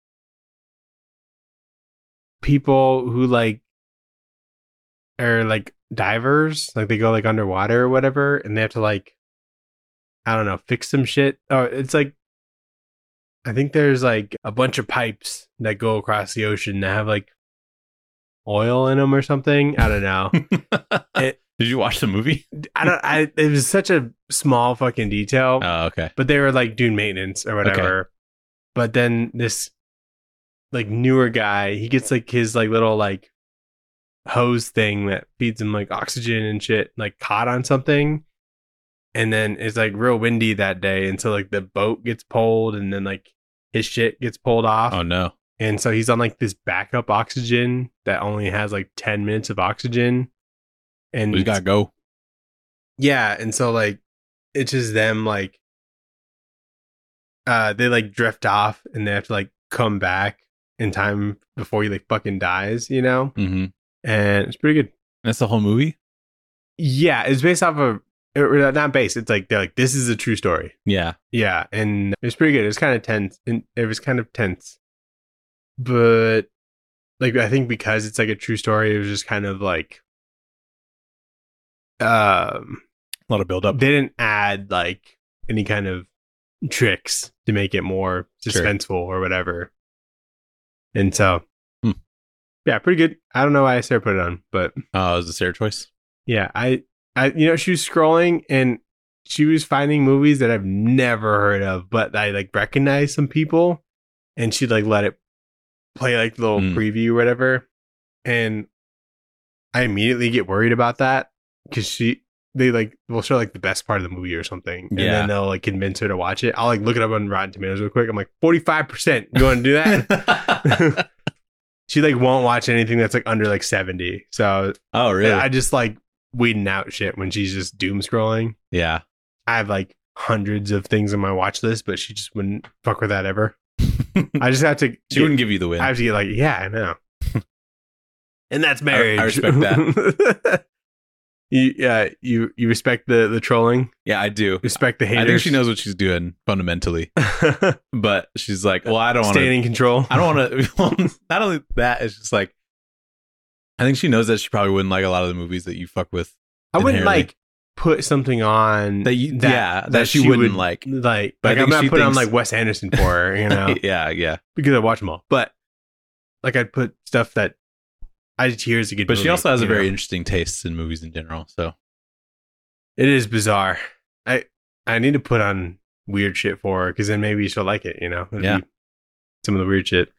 people who like are like divers, like they go like underwater or whatever, and they have to like I don't know, fix some shit. Oh, it's like I think there's like a bunch of pipes that go across the ocean that have like oil in them or something. I don't know. It- Did you watch the movie? I don't. I it was such a small fucking detail, Oh, okay. but they were like doing maintenance or whatever. But then this like newer guy, he gets like his like little like hose thing that feeds him like oxygen and shit, like caught on something. And then it's like real windy that day, and so like the boat gets pulled, and then like his shit gets pulled off. Oh, no. And so he's on like this backup oxygen that only has like ten minutes of oxygen. And We gotta go. yeah, and so like it's just them like uh they like drift off and they have to like come back in time before he like fucking dies, you know? Mm-hmm. And it's pretty good. That's the whole movie? Yeah, it's based off of or not based, it's like they're like this is a true story. Yeah. Yeah, and it was pretty good. It was kind of tense and it was kind of tense. But like I think because it's like a true story, it was just kind of like um A lot of buildup. they didn't add like any kind of tricks to make it more Sure. suspenseful or whatever. And so, Hmm. yeah, pretty good. I don't know why I Sarah put it on, but Oh, it was the Sarah choice? yeah, I, I, you know, she was scrolling and she was finding movies that I've never heard of, but I like recognize some people, and she'd like let it play like the little Hmm. preview or whatever, and I immediately get worried about that because she. They like will show like the best part of the movie or something, and Yeah. then they'll like convince her to watch it. I'll like look it up on Rotten Tomatoes real quick. I'm like forty-five percent. You want to do that? She like won't watch anything that's like under like seventy. So Oh, really? I just like weeding out shit when she's just doom scrolling. Yeah. I have like hundreds of things on my watch list, but she just wouldn't fuck with that ever. I just have to. She get- wouldn't give you the win. I have to get like, yeah, I know. And that's marriage. I respect that. You, yeah, you you respect the the trolling, Yeah, I do. respect the haters. I think she knows what she's doing fundamentally, but she's like, well, I don't want Staying to. in control. I don't want to. Well, not only that, it's just like, I think she knows that she probably wouldn't like a lot of the movies that you fuck with. I wouldn't inherently. like put something on That you- yeah, that she she wouldn't would like. Like, But I like think I'm not she putting on thinks- like Wes Anderson for her, you know, yeah, yeah. because I watch them all. But like, I'd put stuff that I just hear is a good. But she movie, also has a you very know? interesting taste in movies in general. So It is bizarre. I I need to put on weird shit for her because then maybe she'll like it. You know, It'll Yeah. be some of the weird shit.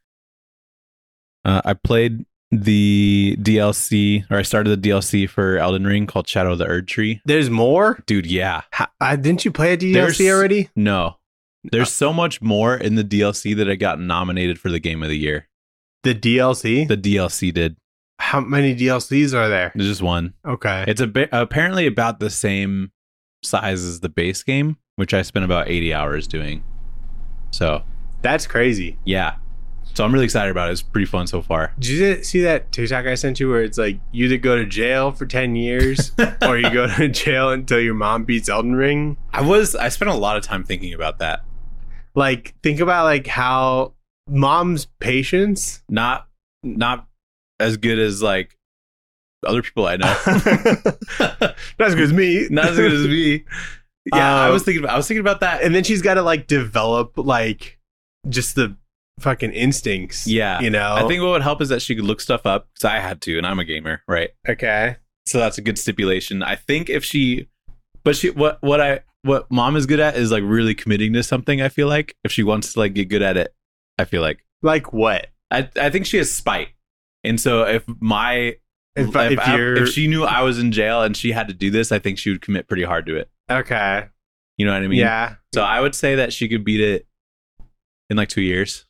uh, I played the D L C, or I started the D L C for Elden Ring called Shadow of the Erd Tree. There's more. Dude, yeah. How, uh, didn't you play a D L C There's- already? No. There's so much more in the D L C that I got nominated for the game of the year. The D L C. The D L C did. How many D L Cs are there? There's just one. Okay. It's a bit apparently about the same size as the base game, which I spent about eighty hours doing. So That's crazy. yeah. So I'm really excited about it. It's pretty fun so far. Did you see that TikTok I sent you where it's like you either go to jail for ten years or you go to jail until your mom beats Elden Ring? I was I spent a lot of time thinking about that. Like, think about like how mom's patience. Not not as good as like other people I know. Not as good as me. Not as good as me. Yeah, I Um, was thinking about I was thinking about that. And then she's got to like develop like just the fucking instincts. Yeah. You know? I think what would help is that she could look stuff up because I had to, and I'm a gamer, right? Okay. So that's a good stipulation. I think if she, but she, what, what I, what mom is good at is like really committing to something. I feel like if she wants to like get good at it, I feel like Like what? I, I think she has spite, and so if my, If, if, if I- you're. if she knew I was in jail and she had to do this, I think she would commit pretty hard to it. Okay. You know what I mean? Yeah. So I would say that she could beat it in like two years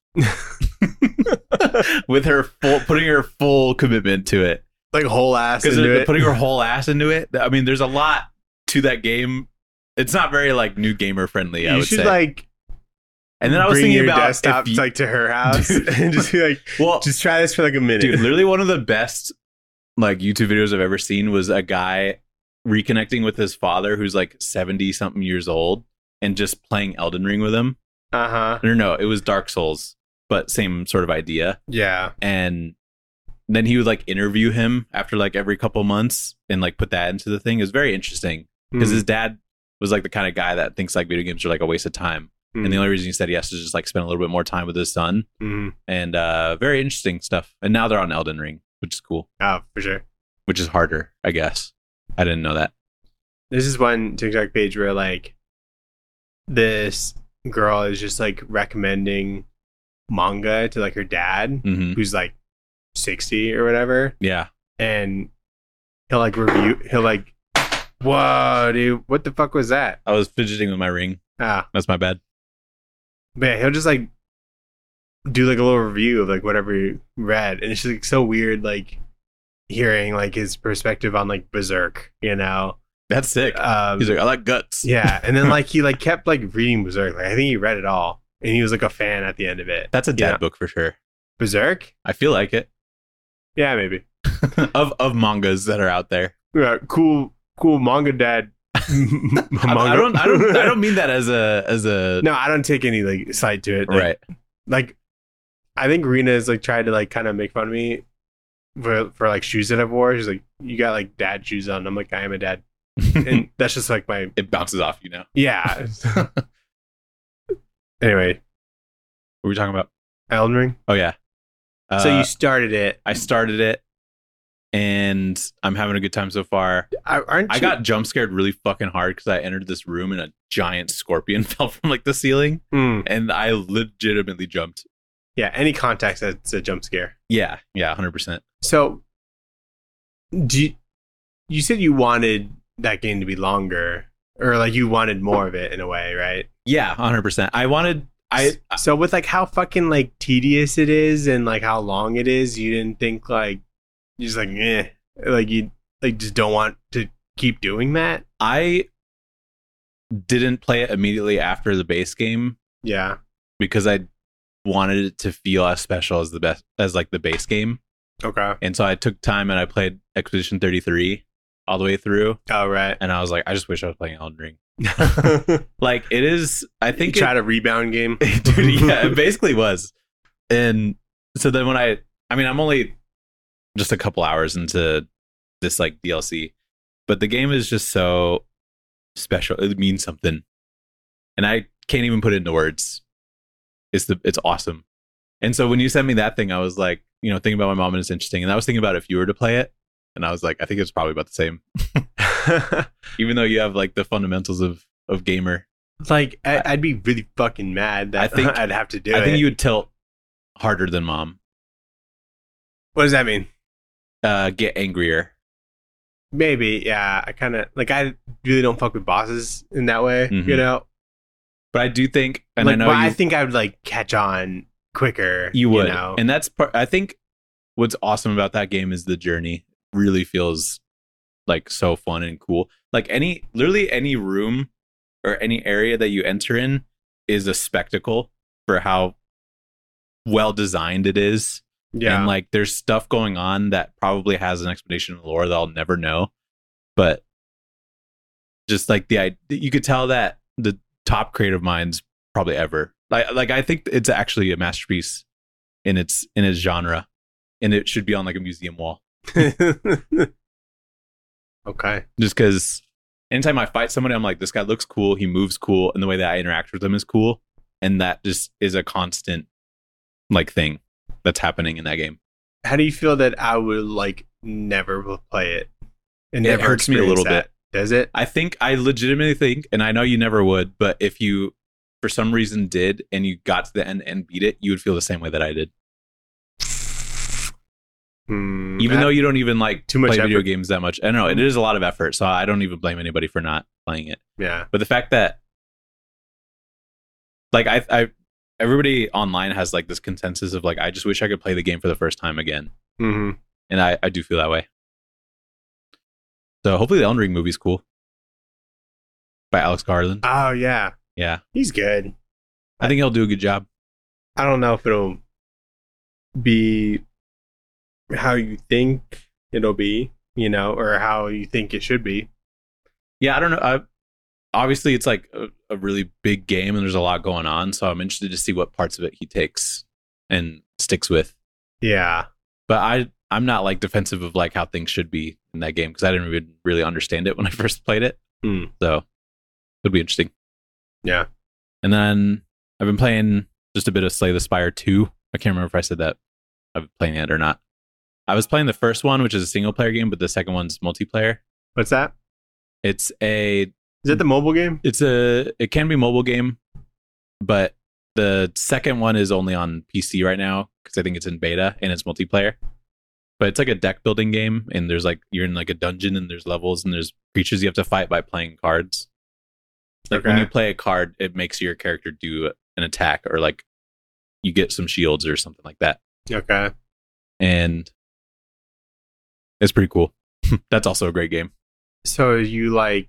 with her full, putting her full commitment to it. Like whole ass Because into it. putting her whole ass into it. I mean, there's a lot to that game. It's not very like new gamer friendly. I you would should say. like and then I was bring thinking your about desktop if you, like to her house Dude. and just be like, well, just try this for like a minute. dude, literally one of the best like YouTube videos I've ever seen was a guy reconnecting with his father who's like seventy something years old and just playing Elden Ring with him. Uh huh. No, no, it was Dark Souls, but same sort of idea. Yeah. And then he would like interview him after like every couple months and like put that into the thing. It was very interesting because Mm. his dad was like the kind of guy that thinks like video games are like a waste of time. Mm. And the only reason he said he has to just like spend a little bit more time with his son, Mm. and uh very interesting stuff. And now they're on Elden Ring, which is cool, Oh, for sure. which is harder, I guess. I didn't know that. This is one TikTok page where like this girl is just like recommending manga to like her dad, hmm who's like sixty or whatever, Yeah. and he'll like review. He'll like, whoa, dude, what the fuck was that? I was fidgeting with my ring. Ah, That's my bad. but yeah, he'll just like do like a little review of like whatever he read, and it's just like so weird, like hearing like his perspective on like Berserk, you know. That's sick. Um, He's like, I like guts. yeah, and then like he like kept like reading Berserk. Like I think he read it all, and he was like a fan at the end of it. That's a dad Yeah. book for sure. Berserk? I feel like it. Yeah, maybe. of of mangas that are out there. Yeah, cool, cool manga dad. I, I don't I don't I don't mean that as a as a No, I don't take any like side to it. Like, right. Like, I think Rena has like tried to like kind of make fun of me for for like shoes that I've wore. She's like, you got like dad shoes on. I'm like, I am a dad, and that's just like my It bounces off you now. yeah. Anyway, What were we talking about? Elden Ring. Oh yeah. Uh, So you started it. I started it and I'm having a good time so far. I, aren't you, I got jump scared really fucking hard because I entered this room and a giant scorpion fell from like the ceiling Hmm. and I legitimately jumped. yeah. Any context that's a jump scare. Yeah, yeah, one hundred percent. So, do you, you said you wanted that game to be longer, or like you wanted more of it in a way, right? Yeah, one hundred percent. I wanted I So with like how fucking like tedious it is and like how long it is, you didn't think like you're just like eh, like you like just don't want to keep doing that. I didn't play it immediately after the base game Yeah. because I wanted it to feel as special as the best as like the base game. Okay. And so I took time and I played Expedition thirty-three all the way through, Oh, right. and I was like, I just wish I was playing Elden Ring. Like it is, I think you it, tried a rebound game. dude, yeah, it basically was. And so then when I, I mean, I'm only just a couple hours into this like D L C, but the game is just so special. It means something, and I can't even put it into words. It's the, it's awesome. And so when you sent me that thing, I was like, you know, thinking about my mom, and it's interesting. And I was thinking about if you were to play it, and I was like, I think it's probably about the same. Even though you have like the fundamentals of of gamer, like I, I'd be really fucking mad that I think I'd have to do I it. think you would tilt harder than mom. What does that mean? Uh, get angrier. Maybe, yeah. I kind of like. I really don't fuck with bosses in that way, Mhm. you know. But I do think, and like, I know but you, I think I would like catch on quicker. you would, know? and that's part. I think what's awesome about that game is the journey. Really feels like so fun and cool. Like any, literally any room or any area that you enter in is a spectacle for how well designed it is. yeah, And like there's stuff going on that probably has an explanation in the lore that I'll never know. But just like the idea, you could tell that the top creative minds probably ever. Like like I think it's actually a masterpiece in its in its genre. And it should be on like a museum wall. okay. Just because anytime I fight somebody, I'm like, this guy looks cool, he moves cool, and the way that I interact with him is cool. And that just is a constant like thing that's happening in that game. How do you feel that I would like never will play it? And It never hurts me a experience little that? Does it? I think I legitimately think, and I know you never would, but if you for some reason did and you got to the end and beat it, you would feel the same way that I did. Hmm, Even that- though you don't even like Too much play video effort. games that much. I don't know, it is a lot of effort, so I don't even blame anybody for not playing it. yeah, But the fact that like I I everybody online has like this consensus of like, I just wish I could play the game for the first time again. hmm And I, I do feel that way. So hopefully the Elden Ring movie's cool. By Alex Garland. Oh yeah, Yeah. he's good. I think he'll do a good job. I don't know if it'll be how you think it'll be, you know, or how you think it should be. Yeah, I don't know. I, obviously, it's like a, a really big game and there's a lot going on. So I'm interested to see what parts of it he takes and sticks with. Yeah. But I, I'm not like defensive of like how things should be in that game because I didn't even really understand it when I first played it. Hmm. So it'll be interesting. Yeah. And then I've been playing just a bit of Slay the Spire two. I can't remember if I said that I've been playing it or not. I was playing the first one, which is a single player game, but the second one's multiplayer. What's that? It's a Is it the mobile game? it's a it can be mobile game, but the second one is only on P C right now because I think it's in beta and it's multiplayer. But it's like a deck building game, and there's like you're in like a dungeon and there's levels and there's creatures you have to fight by playing cards. Like when Okay. you play a card, it makes your character do an attack or like you get some shields or something like that. Okay. And it's pretty cool. That's also a great game. So you like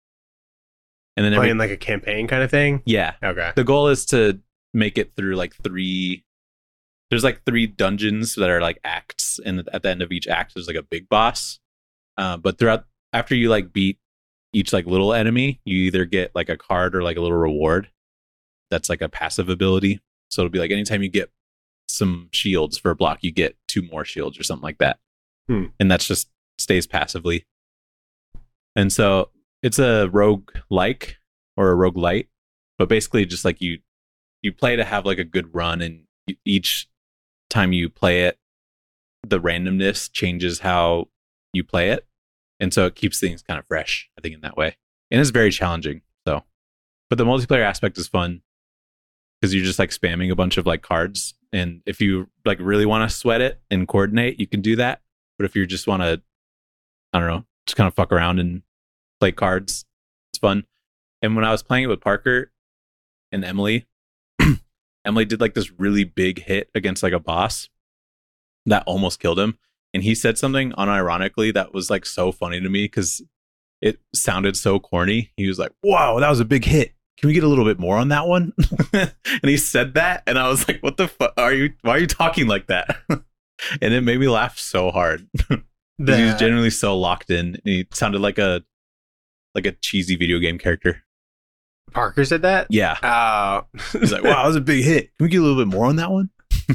And then every, playing like a campaign kind of thing? yeah, Okay. the goal is to make it through like three. There's like three dungeons that are like acts, and at the end of each act, there's like a big boss. Uh, but throughout, after you like beat each like little enemy, you either get like a card or like a little reward. That's like a passive ability. So it'll be like anytime you get some shields for a block, you get two more shields or something like that. Hmm. And that's just stays passively. And so it's a rogue like or a rogue light, but basically just like you you play to have like a good run, and you, each time you play it, the randomness changes how you play it, and so it keeps things kind of fresh, I think, in that way. And it's very challenging. So, but the multiplayer aspect is fun because you're just like spamming a bunch of like cards, and if you like really want to sweat it and coordinate, you can do that. But if you just want to, I don't know, just kind of fuck around and play cards, it's fun. And when I was playing it with Parker and Emily, Emily did like this really big hit against like a boss that almost killed him. And he said something unironically that was like so funny to me because it sounded so corny. He was like, "Wow, that was a big hit. Can we get a little bit more on that one?" And he said that, and I was like, "What the fuck are you? Why are you talking like that?" And it made me laugh so hard. 'Cause he was The genuinely so locked in. And he sounded like a like a cheesy video game character. Parker said that. Yeah. Oh, He's like, wow, that was a big hit. Can we get a little bit more on that one?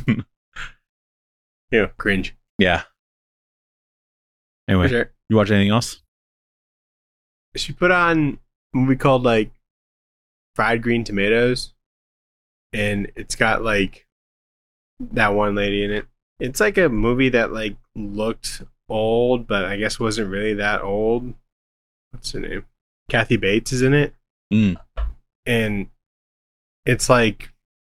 yeah, cringe. Yeah. Anyway, For sure. you watch anything else? She put on a movie called like Fried Green Tomatoes, and it's got like that one lady in it. It's like a movie that like looked old, but I guess wasn't really that old. What's her name? Kathy Bates is in it. Mm. And it's like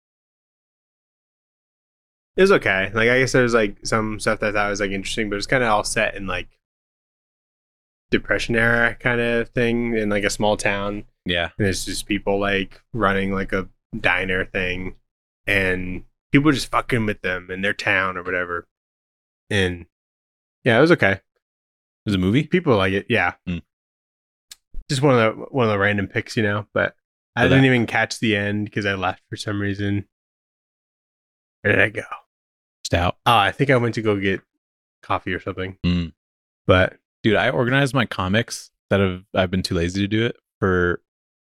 it was okay. Like I guess there's like some stuff that I thought was like interesting, but it's kind of all set in like Depression era kind of thing in like a small town. Yeah. And it's just people like running like a diner thing, and people just fucking with them in their town or whatever. And yeah, it was okay. It was a movie? People like it. Yeah. Mm. Just one of the one of the random picks, you know. But I So didn't that- even catch the end because I left for some reason. Where did I go? Stout. Oh, I think I went to go get coffee or something. Mm. But Dude, I organized my comics that have I've been too lazy to do it for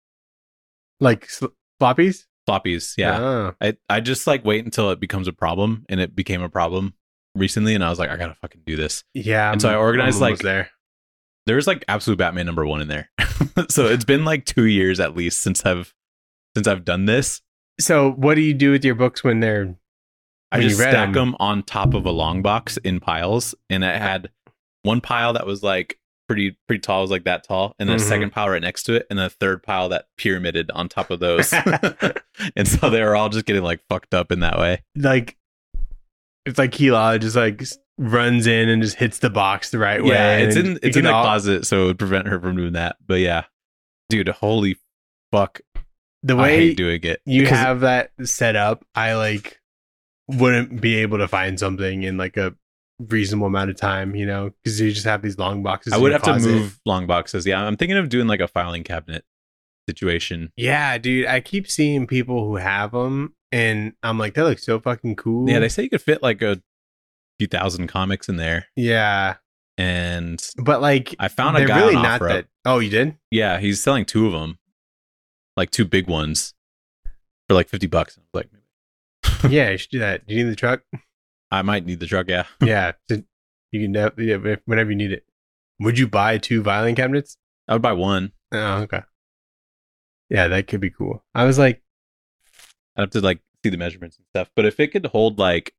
like sl- floppies. floppies. Yeah. Oh. I, I just like wait until it becomes a problem, and it became a problem recently, and I was like, I gotta fucking do this. Yeah. And so I I'm- organized, I'm almost like- there. There's like Absolute Batman number one in there. So it's been like two years at least since I've since I've done this. So what do you do with your books when they're I When you just read stack them- them on top of a long box in piles, and I had one pile that was like pretty pretty tall, it was like that tall, and then Mhm. a second pile right next to it, and then a third pile that pyramided on top of those. And so they were all just getting like fucked up in that way. like it's like Keela just like s- runs in and just hits the box the right way. Yeah, and it's then in you it's in can the all- closet, so it would prevent her from doing that. But yeah, dude, holy fuck, The I way hate doing it. you Because- have that set up, I like wouldn't be able to find something in like a reasonable amount of time, you know, because you just have these long boxes. I in would your have to closet. move long boxes. Yeah, I'm thinking of doing like a filing cabinet situation. Yeah, dude, I keep seeing people who have them, and I'm like, that looks so fucking cool. Yeah, they say you could fit like a few thousand comics in there, yeah, and but like I found a they're guy really on not OfferUp. that. Oh, you did? Yeah, he's selling two of them, like two big ones, for like fifty bucks. I was like, Yeah, you should do that. Do you need the truck? I might need the truck. Yeah, Yeah, to- you can def- yeah, if- whenever you need it. Would you buy two violin cabinets? I would buy one. Oh, okay. Yeah, that could be cool. I was like, I'd have to like see the measurements and stuff. But if it could hold like,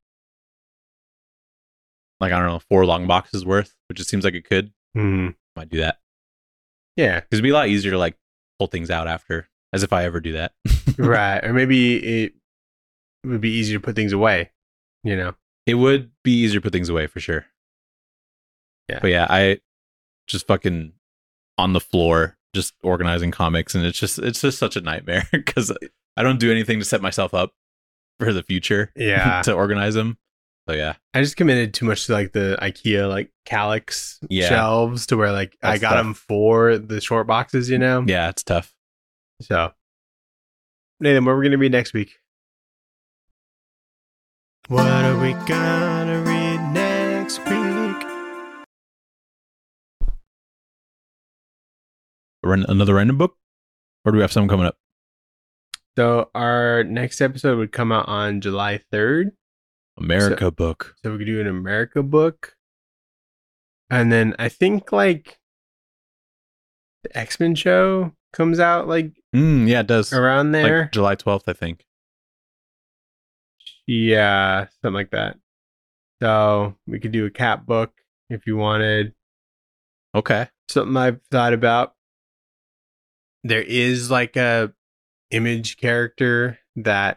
like I don't know, four long boxes worth, which it seems like it could, hmm, I might do that. yeah, Because it'd be a lot easier to like pull things out after, as if I ever do that. right. Or maybe it would be easier to put things away. You know? It would be easier to put things away for sure. Yeah. But yeah, I just fucking on the floor, just organizing comics, and it's just it's just such a nightmare because I don't do anything to set myself up for the future. Yeah. To organize them. So yeah, I just committed too much to like the IKEA like Calyx Yeah. shelves to where like I That's got tough. them for the short boxes, you know? yeah, it's tough. So, Nathan, where are we going to be next week? What are we going to read next week? Run another random book, or do we have something coming up? So, our next episode would come out on July third. America book. So, we could do an America book. And then I think like the X-Men show comes out like Mm, yeah, it does. around there. Like July twelfth, I think. Yeah, something like that. So we could do a cat book if you wanted. Okay. Something I've thought about. There is like a image character that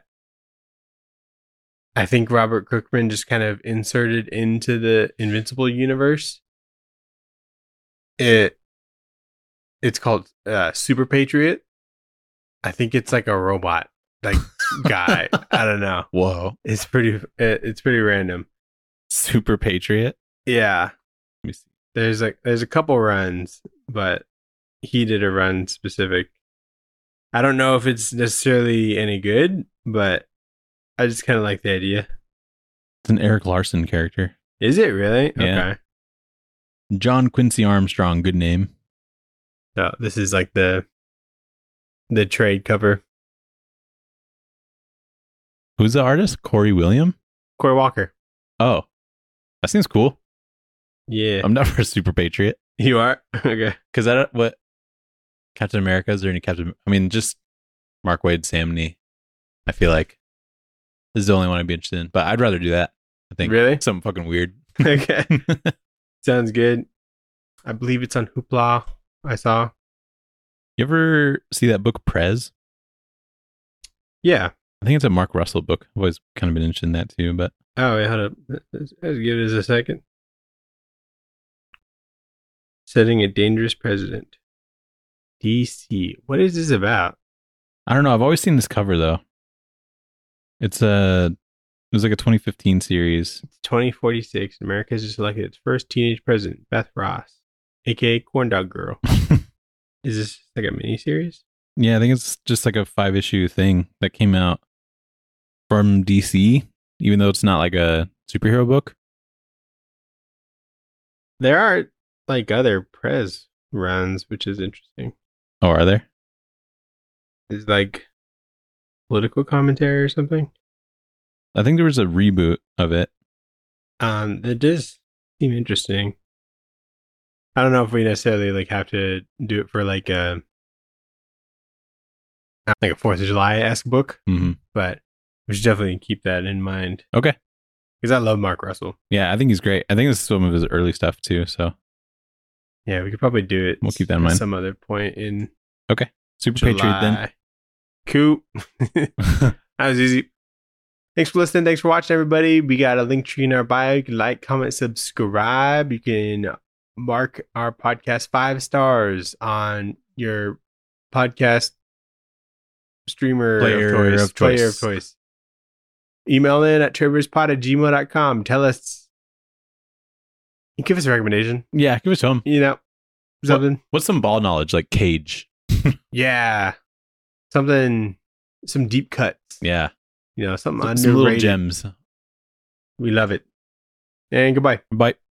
I think Robert Kirkman just kind of inserted into the Invincible universe. It it's called uh, Super Patriot. I think it's like a robot like guy. I don't know. Whoa. It's pretty. It, it's pretty random. Super Patriot. Yeah, Let me see. there's like there's a couple runs, but he did a run specific. I don't know if it's necessarily any good, but I just kind of like the idea. It's an Eric Larson character. Is it really? Yeah. Okay. John Quincy Armstrong, good name. No, this is like the the trade cover. Who's the artist? Corey William? Corey Walker. Oh, that seems cool. Yeah. I'm never a super patriot. You are? Okay. Because I don't, what? Captain America? Is there any Captain? I mean, just Mark Waid, Sam Nee. I feel like this is the only one I'd be interested in, but I'd rather do that. I think. Really? Something fucking weird. Okay. Sounds good. I believe it's on Hoopla. I saw. You ever see that book Prez? Yeah. I think it's a Mark Russell book. I've always kind of been interested in that too, but Oh, wait, hold up. Let's, let's give it a second. Setting a dangerous president. D C. What is this about? I don't know. I've always seen this cover though. It's a it was like a twenty fifteen series. It's twenty forty-six. America has just elected its first teenage president, Beth Ross, aka Corn Dog Girl. Is this like a miniseries? Yeah, I think it's just like a five issue thing that came out from D C, even though it's not like a superhero book. There are like other Prez runs, which is interesting. Oh, are there? Is like political commentary or something. I think there was a reboot of it. Um, it does seem interesting. I don't know if we necessarily like have to do it for like a like a Fourth of July esque book, Mm-hmm. but we should definitely keep that in mind Okay. because I love Mark Russell. Yeah, I think he's great. I think this is some of his early stuff too. So Yeah, we could probably do it. We'll keep that in at mind. Some other point in super July. patriot then. Cool. That was easy. Thanks for listening. Thanks for watching, everybody. We got a link tree in our bio. You can like, comment, subscribe. You can mark our podcast five stars on your podcast streamer Player of choice. of Player choice. of choice. Email in at traverspod at gmail dot com. Tell us. Give us a recommendation. Yeah, give it to him. You know, something. What's some ball knowledge like Cage? Yeah. Something. Some deep cuts. Yeah, You know, something some, underrated. some little gems. We love it. And goodbye. Bye.